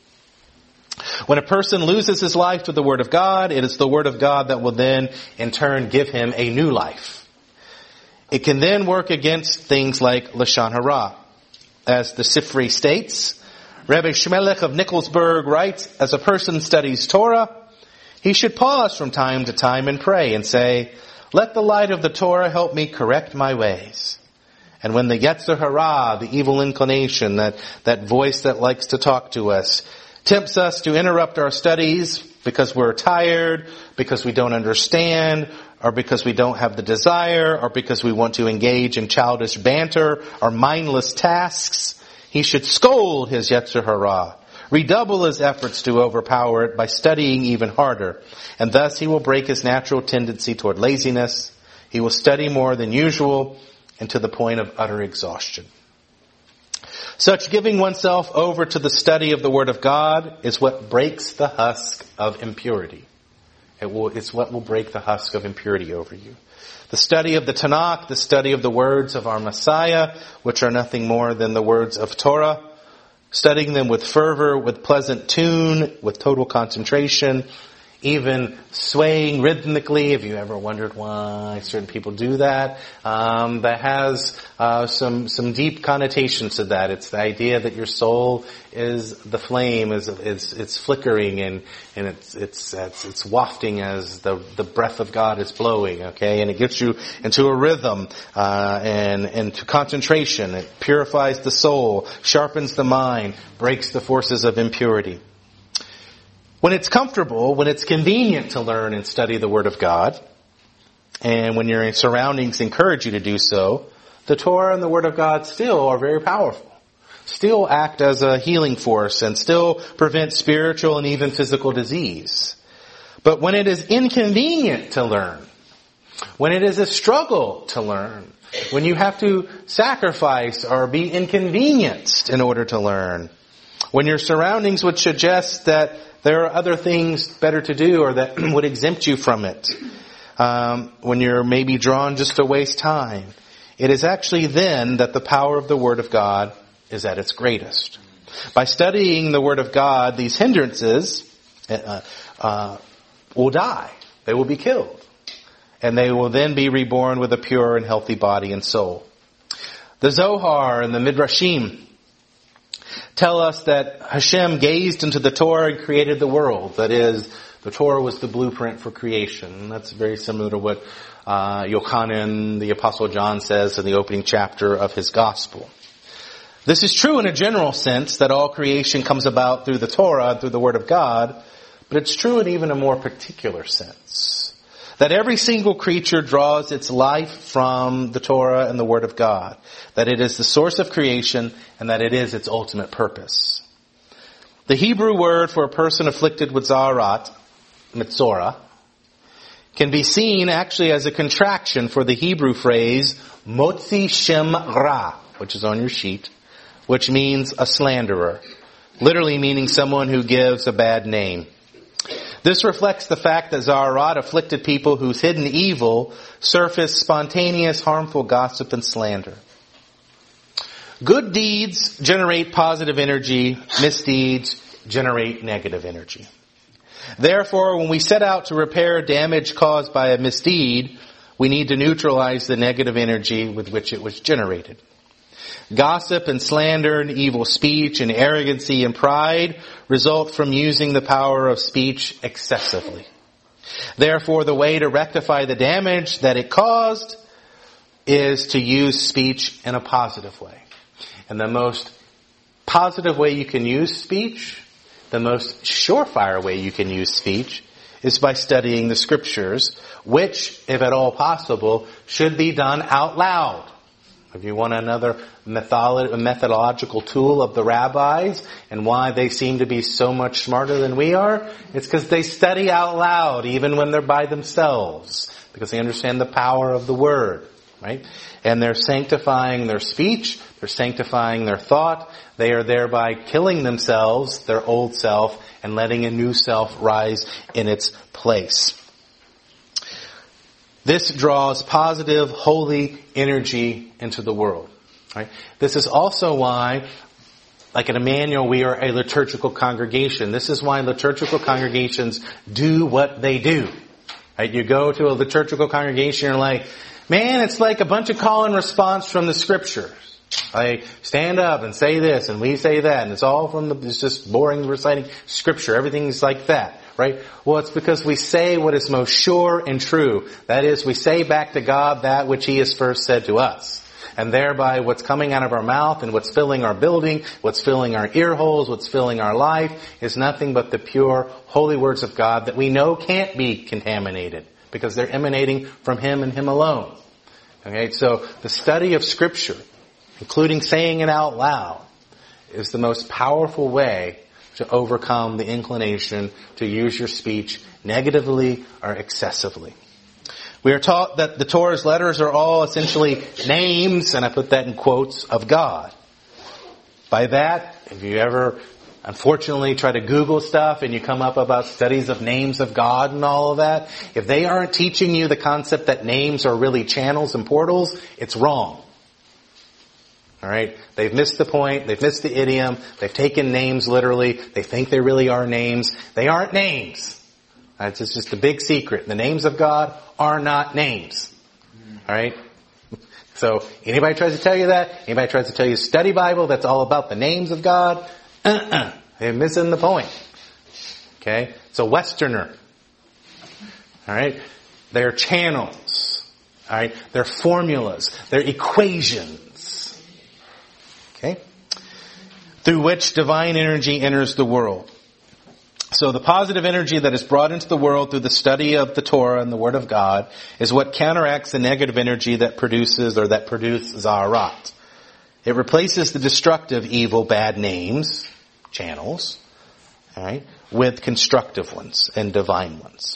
When a person loses his life to the Word of God, it is the Word of God that will then, in turn, give him a new life. It can then work against things like Lashon Hara. As the Sifri states, Rebbe Shmelech of Nikolsburg writes, as a person studies Torah, he should pause from time to time and pray and say, let the light of the Torah help me correct my ways. And when the Yetzer Hara, the evil inclination, that voice that likes to talk to us, tempts us to interrupt our studies because we're tired, because we don't understand, or because we don't have the desire, or because we want to engage in childish banter or mindless tasks, he should scold his Yetzer Hara, redouble his efforts to overpower it by studying even harder, and thus he will break his natural tendency toward laziness. He will study more than usual and to the point of utter exhaustion. Such giving oneself over to the study of the Word of God is what breaks the husk of impurity. It's what will break the husk of impurity over you. The study of the Tanakh, the study of the words of our Messiah, which are nothing more than the words of Torah, studying them with fervor, with pleasant tune, with total concentration, even swaying rhythmically. If you ever wondered why certain people do that, that has some deep connotations to that. It's the idea that your soul is the flame, it's flickering and it's wafting as the breath of God is blowing. Okay, and it gets you into a rhythm and to concentration. It purifies the soul, sharpens the mind, breaks the forces of impurity. When it's comfortable, when it's convenient to learn and study the Word of God, and when your surroundings encourage you to do so, the Torah and the Word of God still are very powerful, still act as a healing force, and still prevent spiritual and even physical disease. But when it is inconvenient to learn, when it is a struggle to learn, when you have to sacrifice or be inconvenienced in order to learn, when your surroundings would suggest that there are other things better to do or that would exempt you from it, when you're maybe drawn just to waste time, it is actually then that the power of the Word of God is at its greatest. By studying the Word of God, these hindrances will die. They will be killed. And they will then be reborn with a pure and healthy body and soul. The Zohar and the Midrashim tell us that Hashem gazed into the Torah and created the world. That is, the Torah was the blueprint for creation. And that's very similar to what Yochanan, the Apostle John, says in the opening chapter of his Gospel. This is true in a general sense, that all creation comes about through the Torah, through the Word of God, but it's true in even a more particular sense. That every single creature draws its life from the Torah and the Word of God. That it is the source of creation and that it is its ultimate purpose. The Hebrew word for a person afflicted with Zaharat, Mitzorah, can be seen actually as a contraction for the Hebrew phrase Motzi Shem Ra, which is on your sheet, which means a slanderer, literally meaning someone who gives a bad name. This reflects the fact that Zaharat afflicted people whose hidden evil surfaced spontaneous, harmful gossip and slander. Good deeds generate positive energy. Misdeeds generate negative energy. Therefore, when we set out to repair damage caused by a misdeed, we need to neutralize the negative energy with which it was generated. Gossip and slander and evil speech and arrogancy and pride result from using the power of speech excessively. Therefore, the way to rectify the damage that it caused is to use speech in a positive way. And the most positive way you can use speech, the most surefire way you can use speech, is by studying the Scriptures, which, if at all possible, should be done out loud. If you want another methodological tool of the rabbis and why they seem to be so much smarter than we are, it's because they study out loud even when they're by themselves, because they understand the power of the Word, right? And they're sanctifying their speech, they're sanctifying their thought, they are thereby killing themselves, their old self, and letting a new self rise in its place. This draws positive, holy energy into the world. Right? This is also why, like at Emmanuel, we are a liturgical congregation. This is why liturgical congregations do what they do. Right? You go to a liturgical congregation and you're like, man, it's like a bunch of call and response from the Scriptures. Like, stand up and say this and we say that, and it's all it's just boring reciting Scripture. Everything's like that. Right? Well, it's because we say what is most sure and true. That is, we say back to God that which He has first said to us. And thereby what's coming out of our mouth and what's filling our building, what's filling our ear holes, what's filling our life is nothing but the pure, holy words of God that we know can't be contaminated because they're emanating from Him and Him alone. Okay, so the study of Scripture, including saying it out loud, is the most powerful way to overcome the inclination to use your speech negatively or excessively. We are taught that the Torah's letters are all essentially names, and I put that in quotes, of God. By that, if you ever unfortunately try to Google stuff and you come up about studies of names of God and all of that, if they aren't teaching you the concept that names are really channels and portals, it's wrong. Alright? They've missed the point. They've missed the idiom. They've taken names literally. They think they really are names. They aren't names. That's just a big secret. The names of God are not names. Alright? So, anybody tries to tell you that, anybody tries to tell you study Bible, that's all about the names of God, they're missing the point. Okay? It's a Westerner. Alright? They're channels. Alright? They're formulas. They're equations. Okay? Through which divine energy enters the world. So the positive energy that is brought into the world through the study of the Torah and the Word of God is what counteracts the negative energy that produces Zaharat. It replaces the destructive, evil, bad names, channels, all right, with constructive ones and divine ones.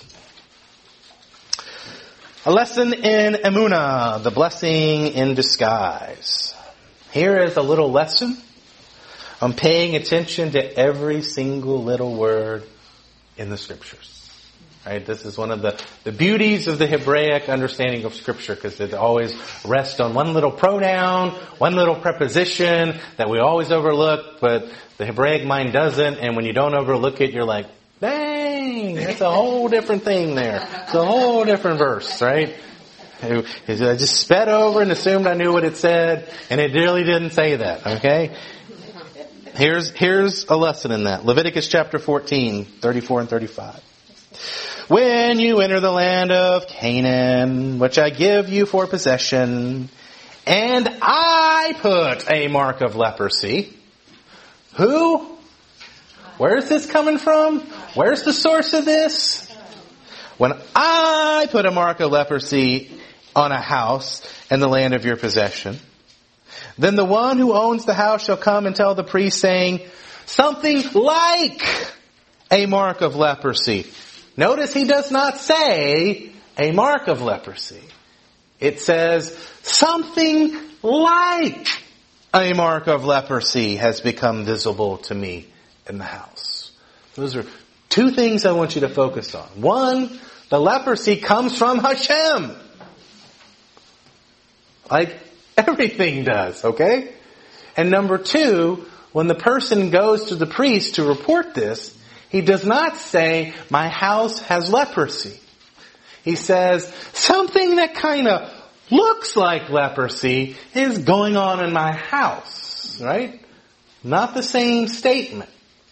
A lesson in Emunah, the blessing in disguise. Here is a little lesson on paying attention to every single little word in the Scriptures. Right? This is one of the beauties of the Hebraic understanding of Scripture, because it always rests on one little pronoun, one little preposition that we always overlook, but the Hebraic mind doesn't, and when you don't overlook it, you're like, dang, that's a whole different thing there. It's a whole different verse, right? I just sped over and assumed I knew what it said, and it really didn't say that, okay? Here's a lesson in that. Leviticus chapter 14, 34 and 35. When you enter the land of Canaan, which I give you for possession, and I put a mark of leprosy. Who? Where's this coming from? Where's the source of this? When I put a mark of leprosy on a house in the land of your possession, then the one who owns the house shall come and tell the priest, saying, something like a mark of leprosy. Notice he does not say a mark of leprosy. It says something like a mark of leprosy has become visible to me in the house. Those are two things I want you to focus on. One, the leprosy comes from Hashem. Like everything does, okay? And number two, when the person goes to the priest to report this, he does not say, my house has leprosy. He says, something that kind of looks like leprosy is going on in my house, right? Not the same statement.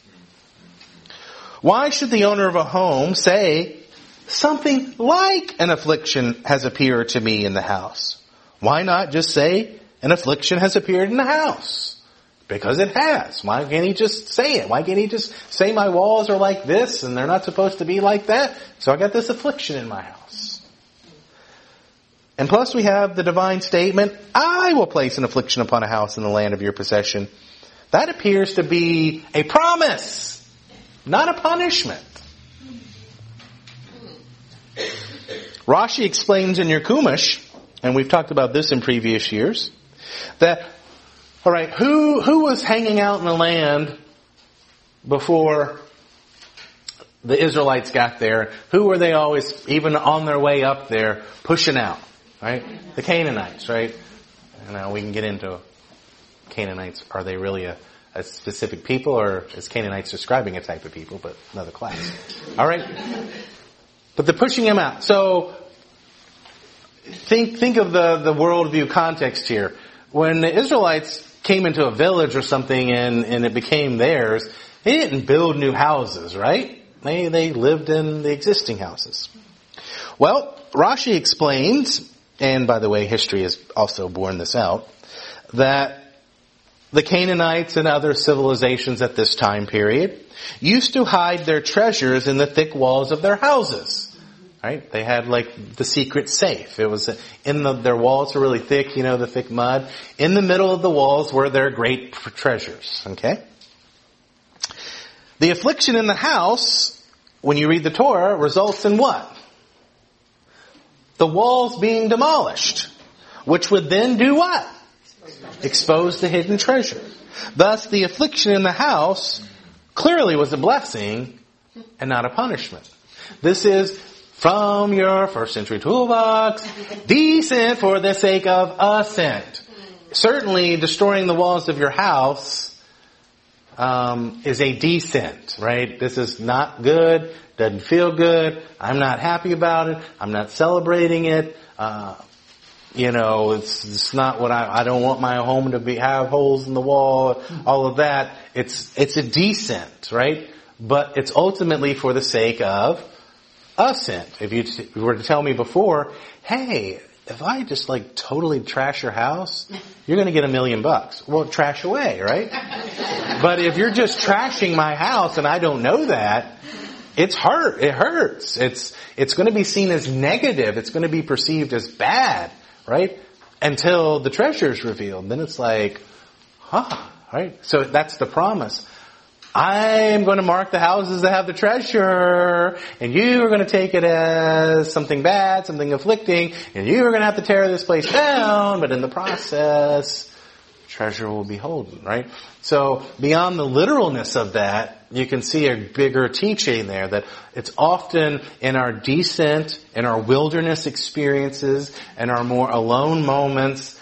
Why should the owner of a home say, something like an affliction has appeared to me in the house? Why not just say, an affliction has appeared in the house? Because it has. Why can't he just say it? Why can't he just say my walls are like this and they're not supposed to be like that? So I got this affliction in my house. And plus we have the divine statement, I will place an affliction upon a house in the land of your possession. That appears to be a promise, not a punishment. Rashi explains in your Chumash, and we've talked about this in previous years, that, alright, who was hanging out in the land before the Israelites got there? Who were they always, even on their way up there, pushing out? Right? The Canaanites, right? Now we can get into Canaanites. Are they really a specific people, or is Canaanites describing a type of people, but another class? Alright? But they're pushing him out. So, think of the worldview context here. When the Israelites came into a village or something and it became theirs, they didn't build new houses, right? They lived in the existing houses. Well, Rashi explains, and by the way, history has also borne this out, that the Canaanites and other civilizations at this time period used to hide their treasures in the thick walls of their houses. Right? They had like the secret safe. It was their walls were really thick, the thick mud. In the middle of the walls were their great treasures. Okay? The affliction in the house, when you read the Torah, results in what? The walls being demolished. Which would then do what? Expose the hidden treasure. Thus, the affliction in the house clearly was a blessing and not a punishment. This is from your first century toolbox, descent for the sake of ascent. Certainly, destroying the walls of your house is a descent, right? This is not good, doesn't feel good, I'm not happy about it, I'm not celebrating it, it's not what I don't want my home to have holes in the wall, all of that. It's a descent, right? But it's ultimately for the sake of ascent. If you were to tell me before, hey, if I just totally trash your house, you're going to get $1 million. Well, trash away, right? But if you're just trashing my house and I don't know that, it hurts. It's going to be seen as negative. It's going to be perceived as bad, right? Until the treasure is revealed. Then it's right? So that's the promise. I am going to mark the houses that have the treasure, and you are going to take it as something bad, something afflicting, and you are going to have to tear this place down, but in the process, treasure will be holden, right? So beyond the literalness of that, you can see a bigger teaching there, that it's often in our descent, in our wilderness experiences, and our more alone moments,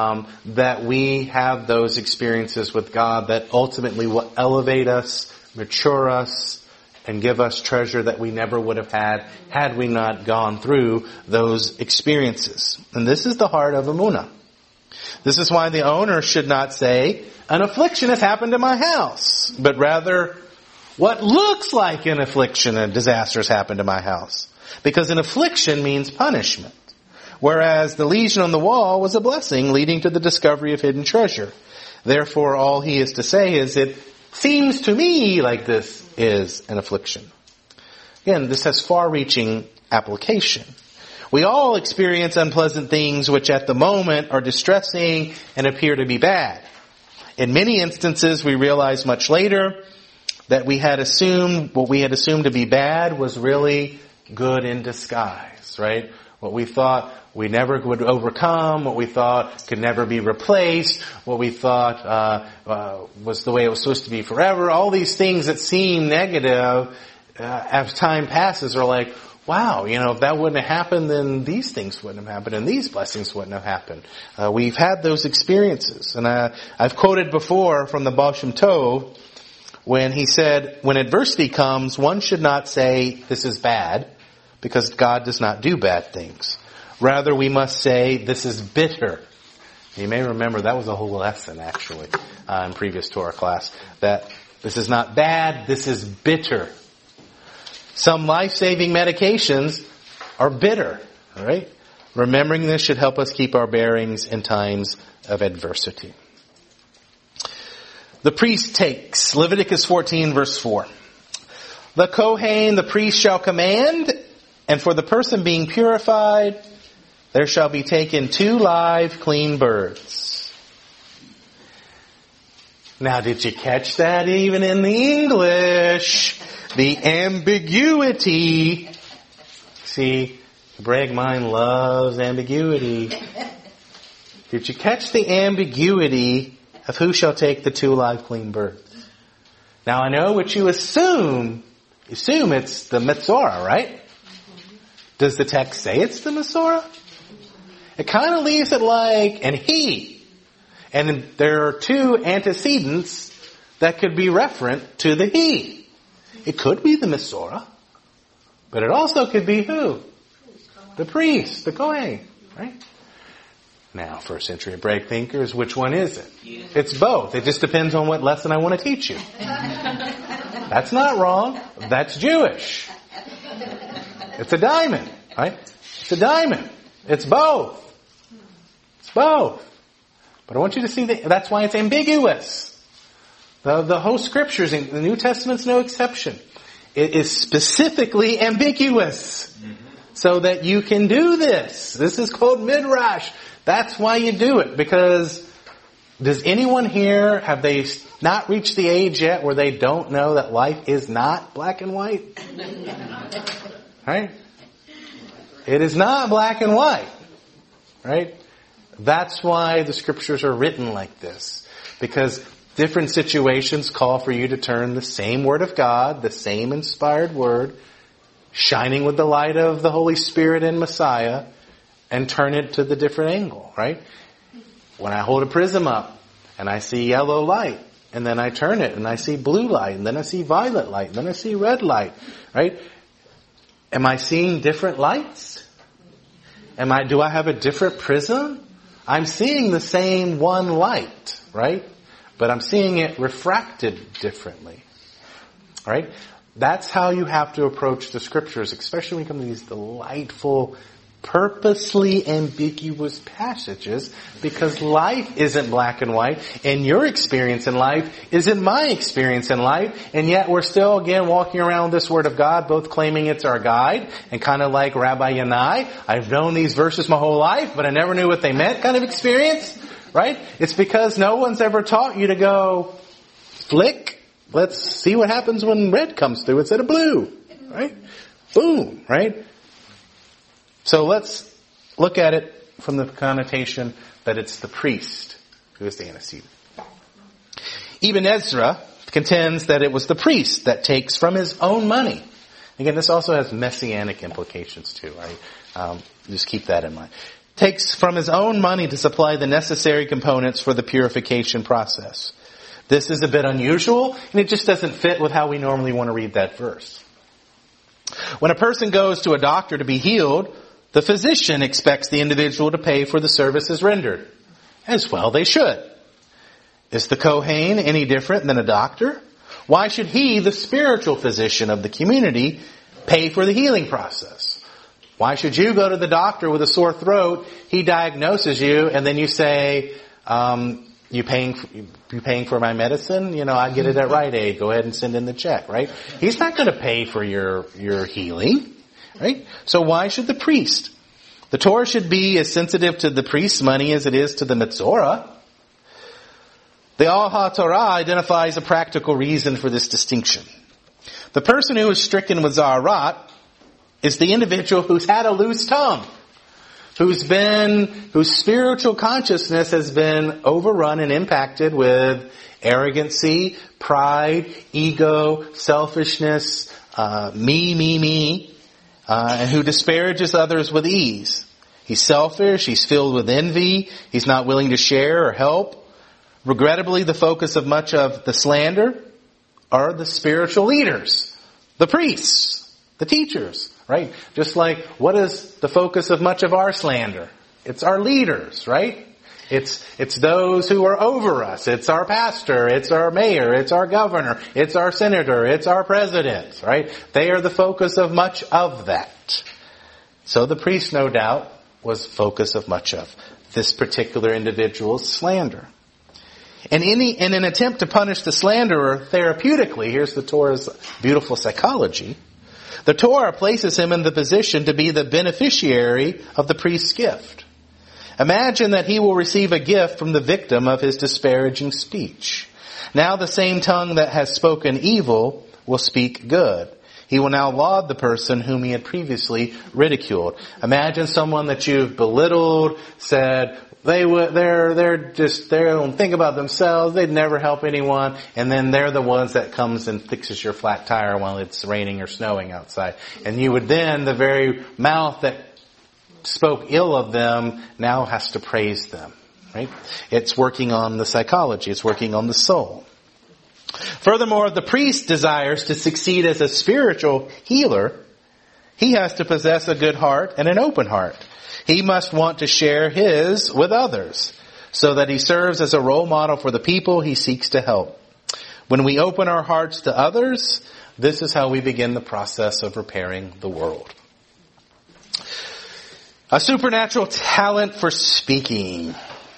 that we have those experiences with God that ultimately will elevate us, mature us, and give us treasure that we never would have had we not gone through those experiences. And this is the heart of Emunah. This is why the owner should not say, an affliction has happened to my house, but rather, what looks like an affliction, a disaster has happened to my house. Because an affliction means punishment. Whereas the lesion on the wall was a blessing leading to the discovery of hidden treasure. Therefore, all he is to say is, it seems to me like this is an affliction. Again, this has far-reaching application. We all experience unpleasant things which at the moment are distressing and appear to be bad. In many instances, we realize much later that what we had assumed to be bad was really good in disguise, right? What we thought we never would overcome, what we thought could never be replaced, what we thought was the way it was supposed to be forever, all these things that seem negative as time passes are like, wow, if that wouldn't have happened, then these things wouldn't have happened and these blessings wouldn't have happened. We've had those experiences. And I've quoted before from the Baal Shem Tov when he said, when adversity comes, one should not say, this is bad, because God does not do bad things. Rather, we must say, this is bitter. You may remember that was a whole lesson, actually, in previous Torah class, that this is not bad, this is bitter. Some life-saving medications are bitter, right? Remembering this should help us keep our bearings in times of adversity. The priest takes, Leviticus 14, verse 4. The Kohen, the priest, shall command, and for the person being purified, there shall be taken 2 live, clean birds. Now, did you catch that even in the English? The ambiguity. See, Bragg Mind loves ambiguity. Did you catch the ambiguity of who shall take the 2 live, clean birds? Now, I know what you assume. You assume it's the Metzorah, right? Does the text say it's the Metzorah? It kind of leaves it like, and he. And there are 2 antecedents that could be referent to the he. It could be the Metzorah, but it also could be who? The priest, the Kohen, right? Now, first century Hebraic thinkers, which one is it? It's both. It just depends on what lesson I want to teach you. That's not wrong. That's Jewish. It's a diamond, right? It's a diamond. It's both. It's both. But I want you to see that's why it's ambiguous. The whole scriptures, in the New Testament's no exception. It is specifically ambiguous. So that you can do this. This is called Midrash. That's why you do it. Because does anyone here, have they not reached the age yet where they don't know that life is not black and white? Right? It is not black and white. Right? That's why the scriptures are written like this. Because Different situations call for you to turn the same Word of God, the same inspired Word, shining with the light of the Holy Spirit and Messiah, and turn it to the different angle, right? When I hold a prism up and I see yellow light, and then I turn it and I see blue light, and then I see violet light, and then I see red light, right? Am I seeing different lights? Do I have a different prism? I'm seeing the same one light, right? But I'm seeing it refracted differently, right? That's how you have to approach the Scriptures, especially when you come to these delightful, purposely ambiguous passages, because life isn't black and white, and your experience in life isn't my experience in life, and yet we're still, again, walking around this Word of God, both claiming it's our guide, and kind of like Rabbi Yanai, I've known these verses my whole life, but I never knew what they meant kind of experience, right? It's because no one's ever taught you to go, flick, let's see what happens when red comes through instead of blue, right? Boom, right? So let's look at it from the connotation that it's the priest who is the antecedent. Even Ezra contends that it was the priest that takes from his own money. Again, this also has messianic implications too, right? Just keep that in mind. Takes from his own money to supply the necessary components for the purification process. This is a bit unusual, and it just doesn't fit with how we normally want to read that verse. When a person goes to a doctor to be healed, the physician expects the individual to pay for the services rendered. As well they should. Is the Kohen any different than a doctor? Why should he, the spiritual physician of the community, pay for the healing process? Why should you go to the doctor with a sore throat, he diagnoses you, and then you say, you paying for my medicine? You know, I get it at Rite Aid. Go ahead and send in the check, right? He's not going to pay for your healing, right? So why should the priest? The Torah should be as sensitive to the priest's money as it is to the Metzorah. The Al HaTorah identifies a practical reason for this distinction. The person who is stricken with Zaharat is the individual who's had a loose tongue, whose spiritual consciousness has been overrun and impacted with arrogancy, pride, ego, selfishness, me, and who disparages others with ease. He's selfish, he's filled with envy, he's not willing to share or help. Regrettably, the focus of much of the slander are the spiritual leaders, the priests, the teachers, right? Just like, what is the focus of much of our slander? It's our leaders, right? It's those who are over us. It's our pastor, it's our mayor, it's our governor, it's our senator, it's our president, right? They are the focus of much of that. So the priest, no doubt, was focus of much of this particular individual's slander. And in an attempt to punish the slanderer therapeutically, here's the Torah's beautiful psychology, the Torah places him in the position to be the beneficiary of the priest's gift. Imagine that he will receive a gift from the victim of his disparaging speech. Now the same tongue that has spoken evil will speak good. He will now laud the person whom he had previously ridiculed. Imagine someone that you've belittled, said they don't think about themselves, they'd never help anyone, and then they're the ones that comes and fixes your flat tire while it's raining or snowing outside. And you would then, the very mouth that spoke ill of them now has to praise them, right? It's working on the psychology. It's working on the soul. Furthermore, the priest desires to succeed as a spiritual healer. He has to possess a good heart and an open heart. He must want to share his with others so that he serves as a role model for the people he seeks to help. When we open our hearts to others, this is how we begin the process of repairing the world. A supernatural talent for speaking.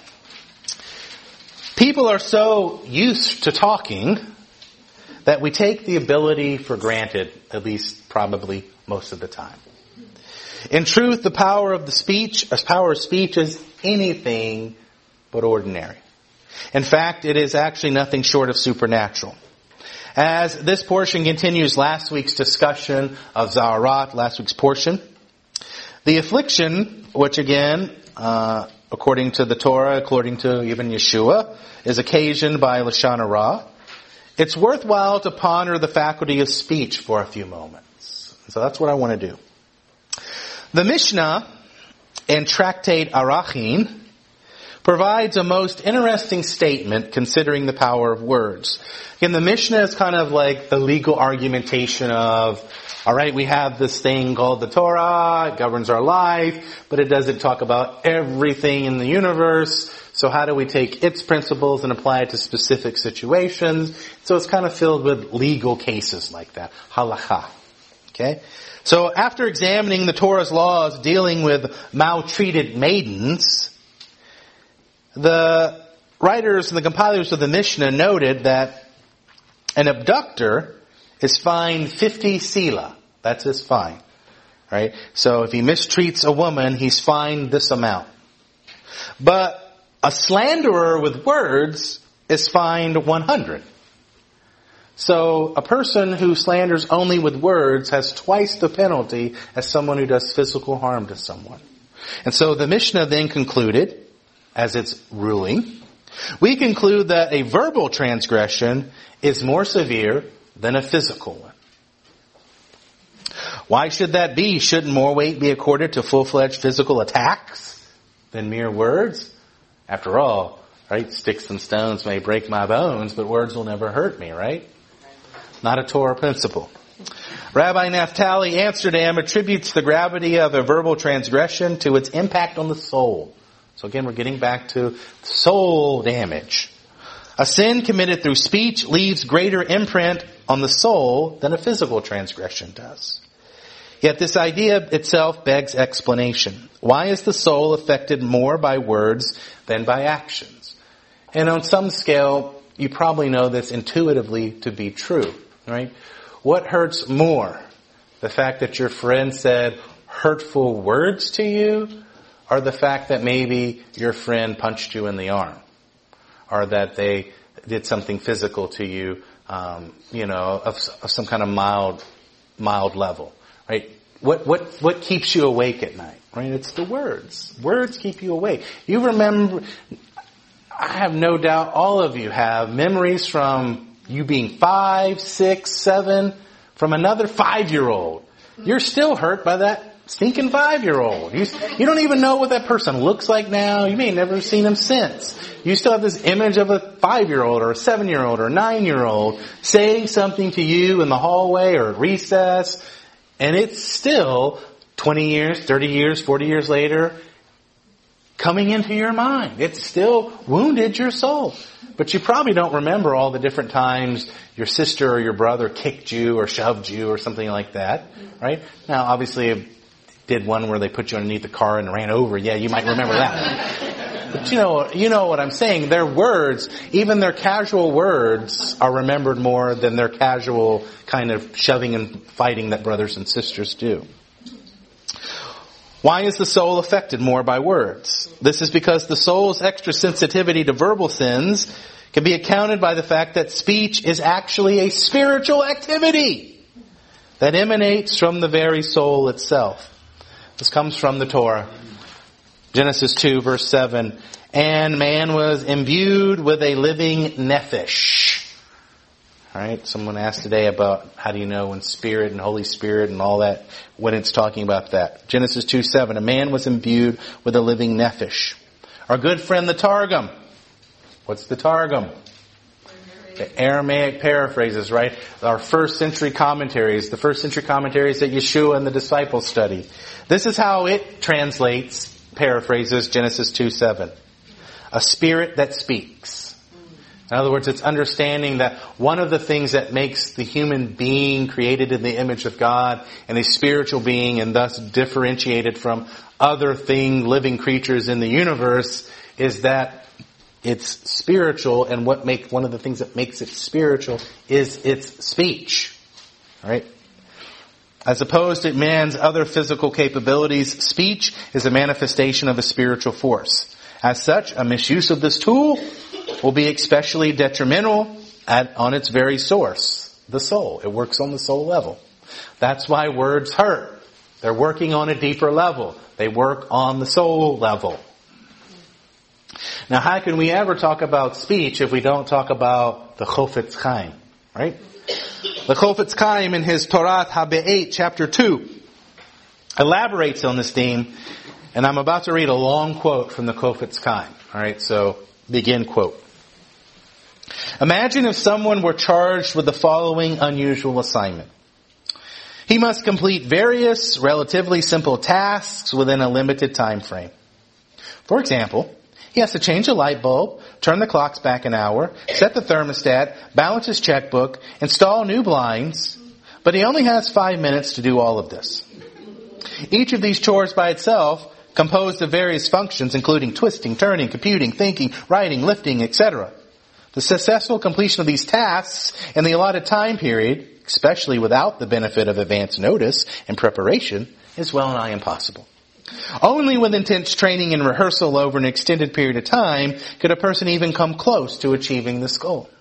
People are so used to talking that we take the ability for granted, at least probably most of the time. In truth, the power of speech is anything but ordinary. In fact, it is actually nothing short of supernatural. As this portion continues last week's discussion of Zaharat, last week's portion, the affliction, which again according to the Torah, according to even Yeshua, is occasioned by Lashon Hara, it's worthwhile to ponder the faculty of speech for a few moments. So that's what I want to do. The Mishnah in Tractate Arachin provides a most interesting statement considering the power of words. Again, the Mishnah is kind of like the legal argumentation of, all right, we have this thing called the Torah, it governs our life, but it doesn't talk about everything in the universe. So how do we take its principles and apply it to specific situations? So it's kind of filled with legal cases like that. Halakha. Okay? So after examining the Torah's laws dealing with maltreated maidens, the writers and the compilers of the Mishnah noted that an abductor is fined 50 sela. That's his fine. Right? So if he mistreats a woman, he's fined this amount. But a slanderer with words is fined 100. So a person who slanders only with words has twice the penalty as someone who does physical harm to someone. And so the Mishnah then concluded, as its ruling, we conclude that a verbal transgression is more severe than a physical one. Why should that be? Shouldn't more weight be accorded to full-fledged physical attacks than mere words? After all, right, sticks and stones may break my bones, but words will never hurt me, right? Not a Torah principle. Rabbi Naphtali Amsterdam attributes the gravity of a verbal transgression to its impact on the soul. So again, we're getting back to soul damage. A sin committed through speech leaves greater imprint on the soul than a physical transgression does. Yet this idea itself begs explanation. Why is the soul affected more by words than by actions? And on some scale, you probably know this intuitively to be true, right? What hurts more? The fact that your friend said hurtful words to you, or the fact that maybe your friend punched you in the arm, or that they did something physical to you, of some kind of mild level, right? What keeps you awake at night, right? It's the words. Words keep you awake. You remember, I have no doubt all of you have memories from you being 5, 6, 7, from another 5-year-old. You're still hurt by that stinking 5-year-old. You don't even know what that person looks like now. You may have never seen him since. You still have this image of a 5-year-old or a 7-year-old or a 9-year-old saying something to you in the hallway or at recess, and it's still 20 years, 30 years, 40 years later coming into your mind. It's still wounded your soul. But you probably don't remember all the different times your sister or your brother kicked you or shoved you or something like that, right? Now, obviously, if did one where they put you underneath the car and ran over, yeah, you might remember that. But you know what I'm saying. Their words, even their casual words, are remembered more than their casual kind of shoving and fighting that brothers and sisters do. Why is the soul affected more by words? This is because the soul's extra sensitivity to verbal sins can be accounted by the fact that speech is actually a spiritual activity that emanates from the very soul itself. This comes from the Torah. Genesis 2, verse 7. And man was imbued with a living nephesh. Alright, someone asked today about how do you know when Spirit and Holy Spirit and all that, when it's talking about that. Genesis 2:7, a man was imbued with a living nephesh. Our good friend the Targum. What's the Targum? The Aramaic paraphrases, right? Our first century commentaries, the first century commentaries that Yeshua and the disciples studied. This is how it translates, paraphrases Genesis 2:7. A spirit that speaks. In other words, it's understanding that one of the things that makes the human being created in the image of God and a spiritual being and thus differentiated from other living creatures in the universe is that it's spiritual, and one of the things that makes it spiritual is its speech. Right? As opposed to man's other physical capabilities, speech is a manifestation of a spiritual force. As such, a misuse of this tool will be especially detrimental on its very source, the soul. It works on the soul level. That's why words hurt. They're working on a deeper level. They work on the soul level. Now, how can we ever talk about speech if we don't talk about the Chofetz Chaim, right? The Chofetz Chaim in his Torat HaBe'et, chapter 2, elaborates on this theme, and I'm about to read a long quote from the Chofetz Chaim. All right, so begin quote. Imagine if someone were charged with the following unusual assignment. He must complete various relatively simple tasks within a limited time frame. For example, he has to change a light bulb, turn the clocks back an hour, set the thermostat, balance his checkbook, install new blinds, but he only has 5 minutes to do all of this. Each of these chores by itself, composed of various functions including twisting, turning, computing, thinking, writing, lifting, etc. The successful completion of these tasks in the allotted time period, especially without the benefit of advance notice and preparation, is well nigh impossible. Only with intense training and rehearsal over an extended period of time could a person even come close to achieving this goal.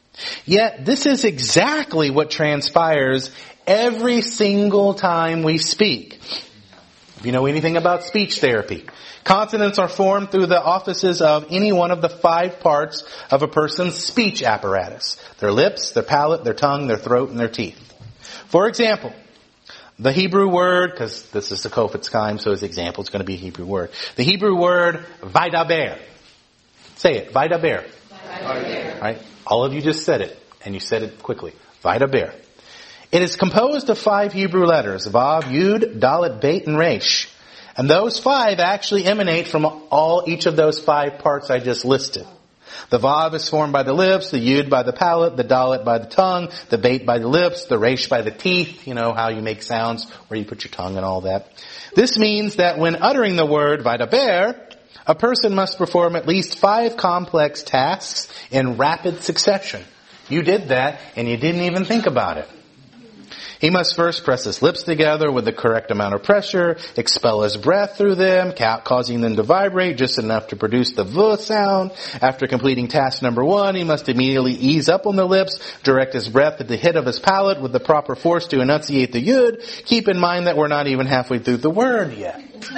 Yet this is exactly what transpires every single time we speak. If you know anything about speech therapy, consonants are formed through the offices of any one of the 5 parts of a person's speech apparatus. Their lips, their palate, their tongue, their throat, and their teeth. For example, the Hebrew word, because this is the Chofetz Chaim, so his example is going to be a Hebrew word. The Hebrew word, vaidaber. Say it, vaidaber. Vaidaber. Right? All of you just said it, and you said it quickly. Vaidaber. It is composed of 5 Hebrew letters, Vav, Yud, Dalet, Beit, and Resh. And those 5 actually emanate from each of those 5 parts I just listed. The Vav is formed by the lips, the Yud by the palate, the Dalet by the tongue, the Beit by the lips, the Resh by the teeth. You know how you make sounds where you put your tongue and all that. This means that when uttering the word vaidaber, a person must perform at least 5 complex tasks in rapid succession. You did that and you didn't even think about it. He must first press his lips together with the correct amount of pressure, expel his breath through them, causing them to vibrate just enough to produce the V sound. After completing task number 1, he must immediately ease up on the lips, direct his breath at the head of his palate with the proper force to enunciate the Yud. Keep in mind that we're not even halfway through the word yet.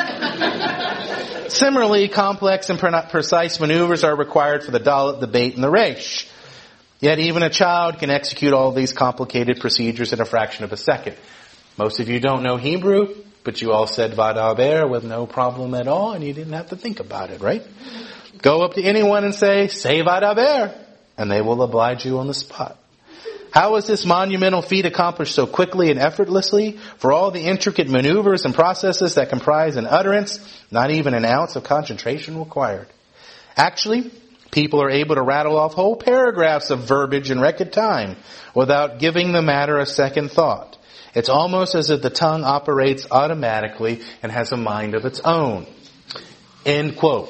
Similarly, complex and precise maneuvers are required for the Dalet, the Beit, and the Resh. Yet even a child can execute all these complicated procedures in a fraction of a second. Most of you don't know Hebrew, but you all said vaidaber with no problem at all, and you didn't have to think about it, right? Go up to anyone and say vaidaber, and they will oblige you on the spot. How is this monumental feat accomplished so quickly and effortlessly? For all the intricate maneuvers and processes that comprise an utterance, not even an ounce of concentration required. Actually, people are able to rattle off whole paragraphs of verbiage in record time without giving the matter a second thought. It's almost as if the tongue operates automatically and has a mind of its own. End quote.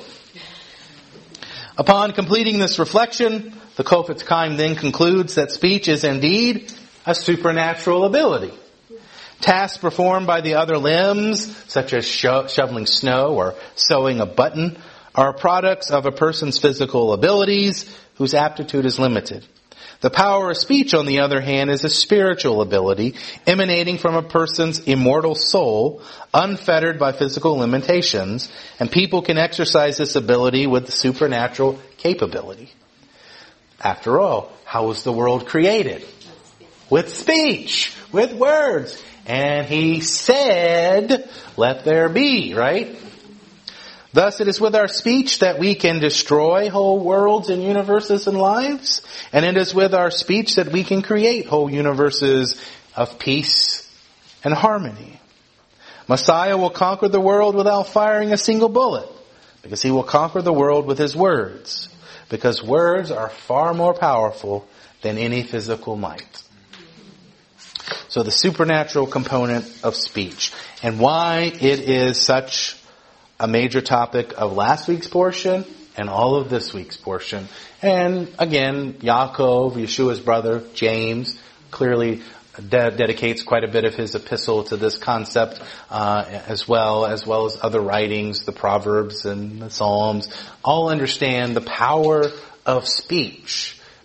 Upon completing this reflection, the Chofetz Chaim then concludes that speech is indeed a supernatural ability. Tasks performed by the other limbs, such as shoveling snow or sewing a button, are products of a person's physical abilities whose aptitude is limited. The power of speech, on the other hand, is a spiritual ability emanating from a person's immortal soul, unfettered by physical limitations, and people can exercise this ability with supernatural capability. After all, how was the world created? With speech, with words. And he said, let there be, right? Thus, it is with our speech that we can destroy whole worlds and universes and lives. And it is with our speech that we can create whole universes of peace and harmony. Messiah will conquer the world without firing a single bullet, because he will conquer the world with his words. Because words are far more powerful than any physical might. So the supernatural component of speech, and why it is such a major topic of last week's portion and all of this week's portion. And again, Yaakov, Yeshua's brother, James, clearly dedicates quite a bit of his epistle to this concept, as well as other writings, the Proverbs and the Psalms. All understand the power of speech,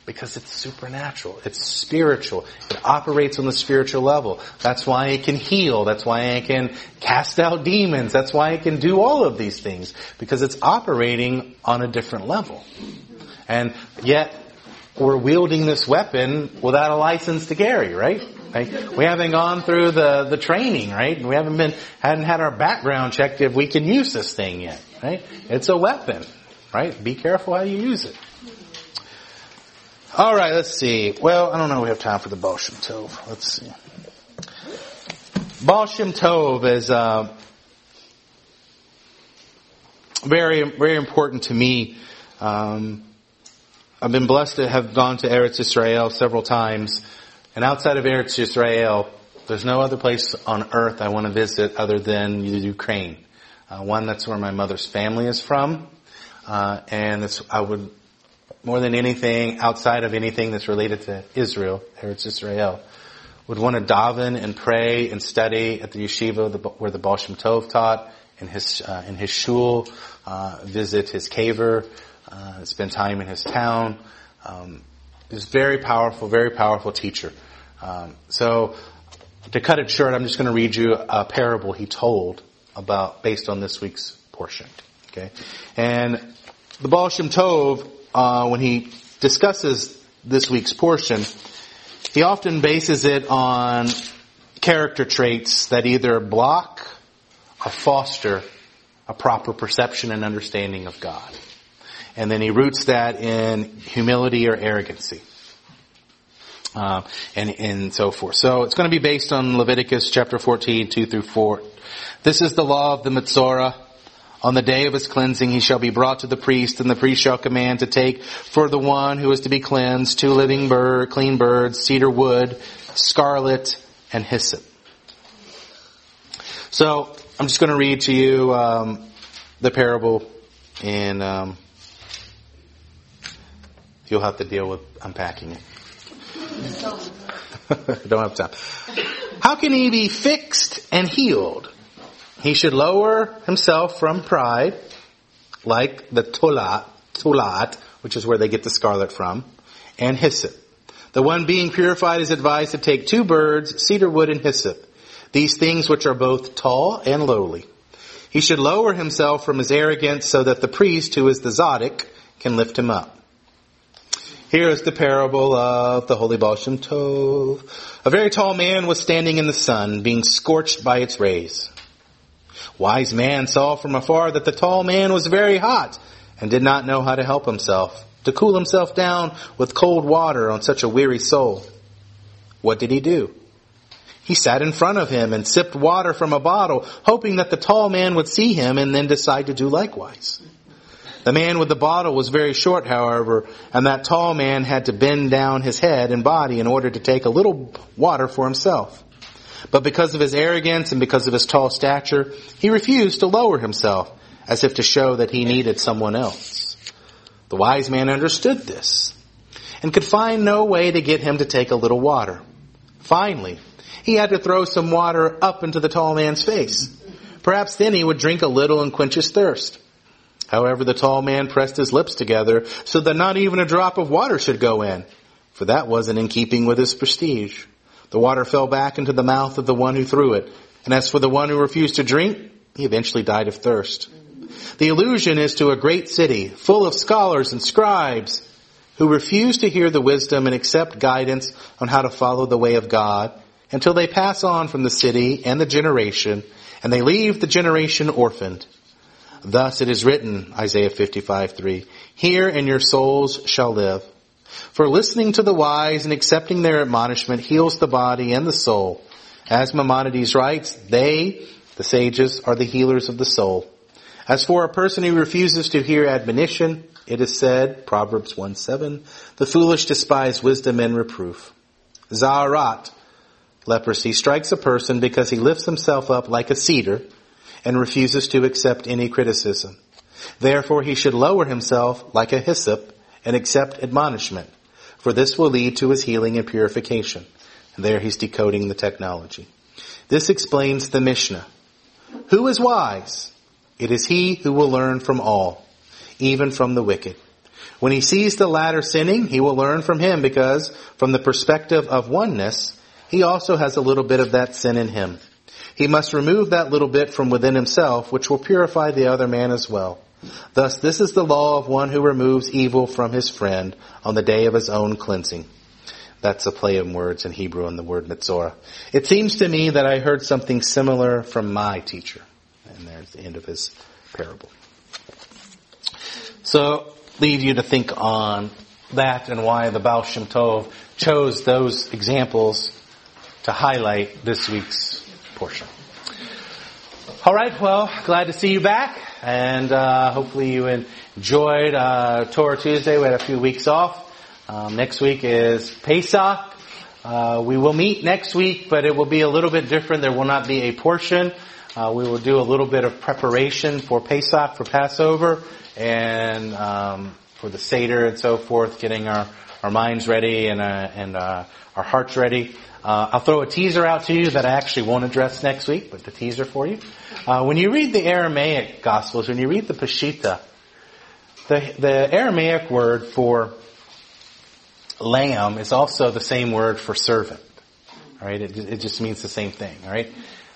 Because it's supernatural. It's spiritual. It operates on the spiritual level. That's why it can heal. That's why it can cast out demons. That's why it can do all of these things. Because it's operating on a different level. And yet, we're wielding this weapon without a license to carry, right? Like, we haven't gone through the training, right? We hadn't had our background checked if we can use this thing yet, right? It's a weapon, right? Be careful how you use it. All right, let's see. Well, I don't know if we have time for the Baal Shem Tov. Let's see. Baal Shem Tov is very, very important to me. I've been blessed to have gone to Eretz Yisrael several times. And outside of Eretz Yisrael, there's no other place on earth I want to visit other than Ukraine. One, that's where my mother's family is from. And I would, more than anything, outside of anything that's related to Israel, Eretz Yisrael, would want to daven and pray and study at the yeshiva where the Baal Shem Tov taught, in his shul, visit his kever, spend time in his town. He's a very powerful teacher. So, to cut it short, I'm just going to read you a parable he told based on this week's portion. Okay, and the Baal Shem Tov, when he discusses this week's portion, he often bases it on character traits that either block or foster a proper perception and understanding of God. And then he roots that in humility or arrogancy. And so forth. So it's going to be based on Leviticus chapter 14, 2 through 4. This is the law of the Metzorah. On the day of his cleansing he shall be brought to the priest, and the priest shall command to take for the one who is to be cleansed 2 clean birds, cedar wood, scarlet, and hyssop. So I'm just going to read to you the parable, and you'll have to deal with unpacking it. Don't have time. How can he be fixed and healed? He should lower himself from pride, like the tulat, which is where they get the scarlet from, and hyssop. The one being purified is advised to take 2 birds, cedar wood, and hyssop, these things which are both tall and lowly. He should lower himself from his arrogance so that the priest, who is the Zadok, can lift him up. Here is the parable of the Holy Baal Shem Tov. A very tall man was standing in the sun, being scorched by its rays. Wise man saw from afar that the tall man was very hot and did not know how to help himself, to cool himself down with cold water on such a weary soul. What did he do? He sat in front of him and sipped water from a bottle, hoping that the tall man would see him and then decide to do likewise. The man with the bottle was very short, however, and that tall man had to bend down his head and body in order to take a little water for himself. But because of his arrogance and because of his tall stature, he refused to lower himself, as if to show that he needed someone else. The wise man understood this, and could find no way to get him to take a little water. Finally, he had to throw some water up into the tall man's face. Perhaps then he would drink a little and quench his thirst. However, the tall man pressed his lips together so that not even a drop of water should go in, for that wasn't in keeping with his prestige. The water fell back into the mouth of the one who threw it, and as for the one who refused to drink, he eventually died of thirst. The allusion is to a great city full of scholars and scribes who refuse to hear the wisdom and accept guidance on how to follow the way of God until they pass on from the city and the generation, and they leave the generation orphaned. Thus it is written, Isaiah 55:3, "Hear and your souls shall live." For listening to the wise and accepting their admonishment heals the body and the soul. As Maimonides writes, they, the sages, are the healers of the soul. As for a person who refuses to hear admonition, it is said, Proverbs 1:7, "The foolish despise wisdom and reproof." Zaharat, leprosy, strikes a person because he lifts himself up like a cedar and refuses to accept any criticism. Therefore he should lower himself like a hyssop and accept admonishment, for this will lead to his healing and purification. And there he's decoding the technology. This explains the Mishnah. Who is wise? It is he who will learn from all, even from the wicked. When he sees the latter sinning, he will learn from him because, from the perspective of oneness, he also has a little bit of that sin in him. He must remove that little bit from within himself, which will purify the other man as well. Thus, this is the law of one who removes evil from his friend on the day of his own cleansing. That's a play of words in Hebrew on the word Metzora. It seems to me that I heard something similar from my teacher. And there's the end of his parable. So, leave you to think on that and why the Baal Shem Tov chose those examples to highlight this week's portion. All right, well, glad to see you back, and hopefully you enjoyed Torah Tuesday. We had a few weeks off. Next week is Pesach. We will meet next week, but it will be a little bit different. There will not be a portion. We will do a little bit of preparation for Pesach, for Passover, and for the Seder and so forth, getting our minds ready and our hearts ready. I'll throw a teaser out to you that I actually won't address next week, but the teaser for you. When you read the Aramaic Gospels, when you read the Peshitta, the Aramaic word for lamb is also the same word for servant. All right, it just means the same thing. All right.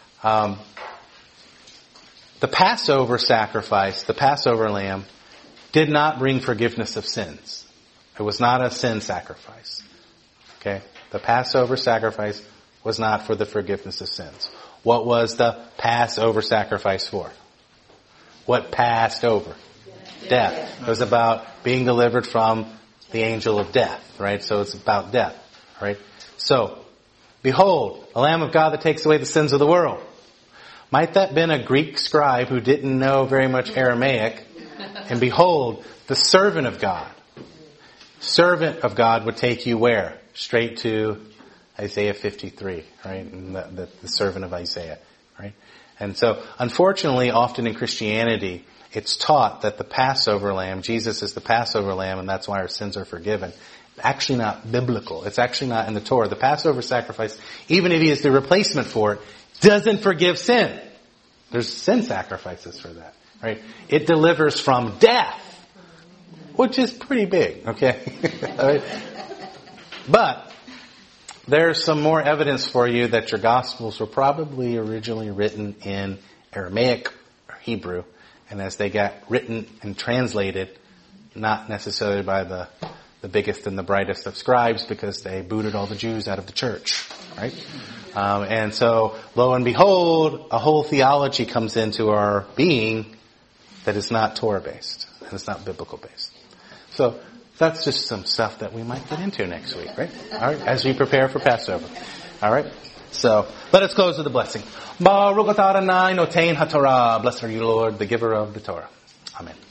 The Passover sacrifice, the Passover lamb, did not bring forgiveness of sins. It was not a sin sacrifice. Okay? The Passover sacrifice was not for the forgiveness of sins. What was the Passover sacrifice for? What passed over? Death. It was about being delivered from the angel of death, right? So it's about death, right? So, behold, the Lamb of God that takes away the sins of the world. Might that have been a Greek scribe who didn't know very much Aramaic? And behold, the servant of God. Servant of God would take you where? Straight to Isaiah 53, right? And the servant of Isaiah, right? And so, unfortunately, often in Christianity, it's taught that the Passover lamb, Jesus is the Passover lamb, and that's why our sins are forgiven. Actually not biblical. It's actually not in the Torah. The Passover sacrifice, even if he is the replacement for it, doesn't forgive sin. There's sin sacrifices for that, right? It delivers from death, which is pretty big, okay? But there's some more evidence for you that your Gospels were probably originally written in Aramaic or Hebrew, and as they got written and translated, not necessarily by the biggest and the brightest of scribes, because they booted all the Jews out of the church, right? And so, lo and behold, a whole theology comes into our being that is not Torah-based, and it's not biblical-based. So, that's just some stuff that we might get into next week, right? Alright, as we prepare for Passover. Alright? So, let us close with a blessing. Baruch atah Adonai notein haTorah. Blessed are you, Lord, the giver of the Torah. Amen.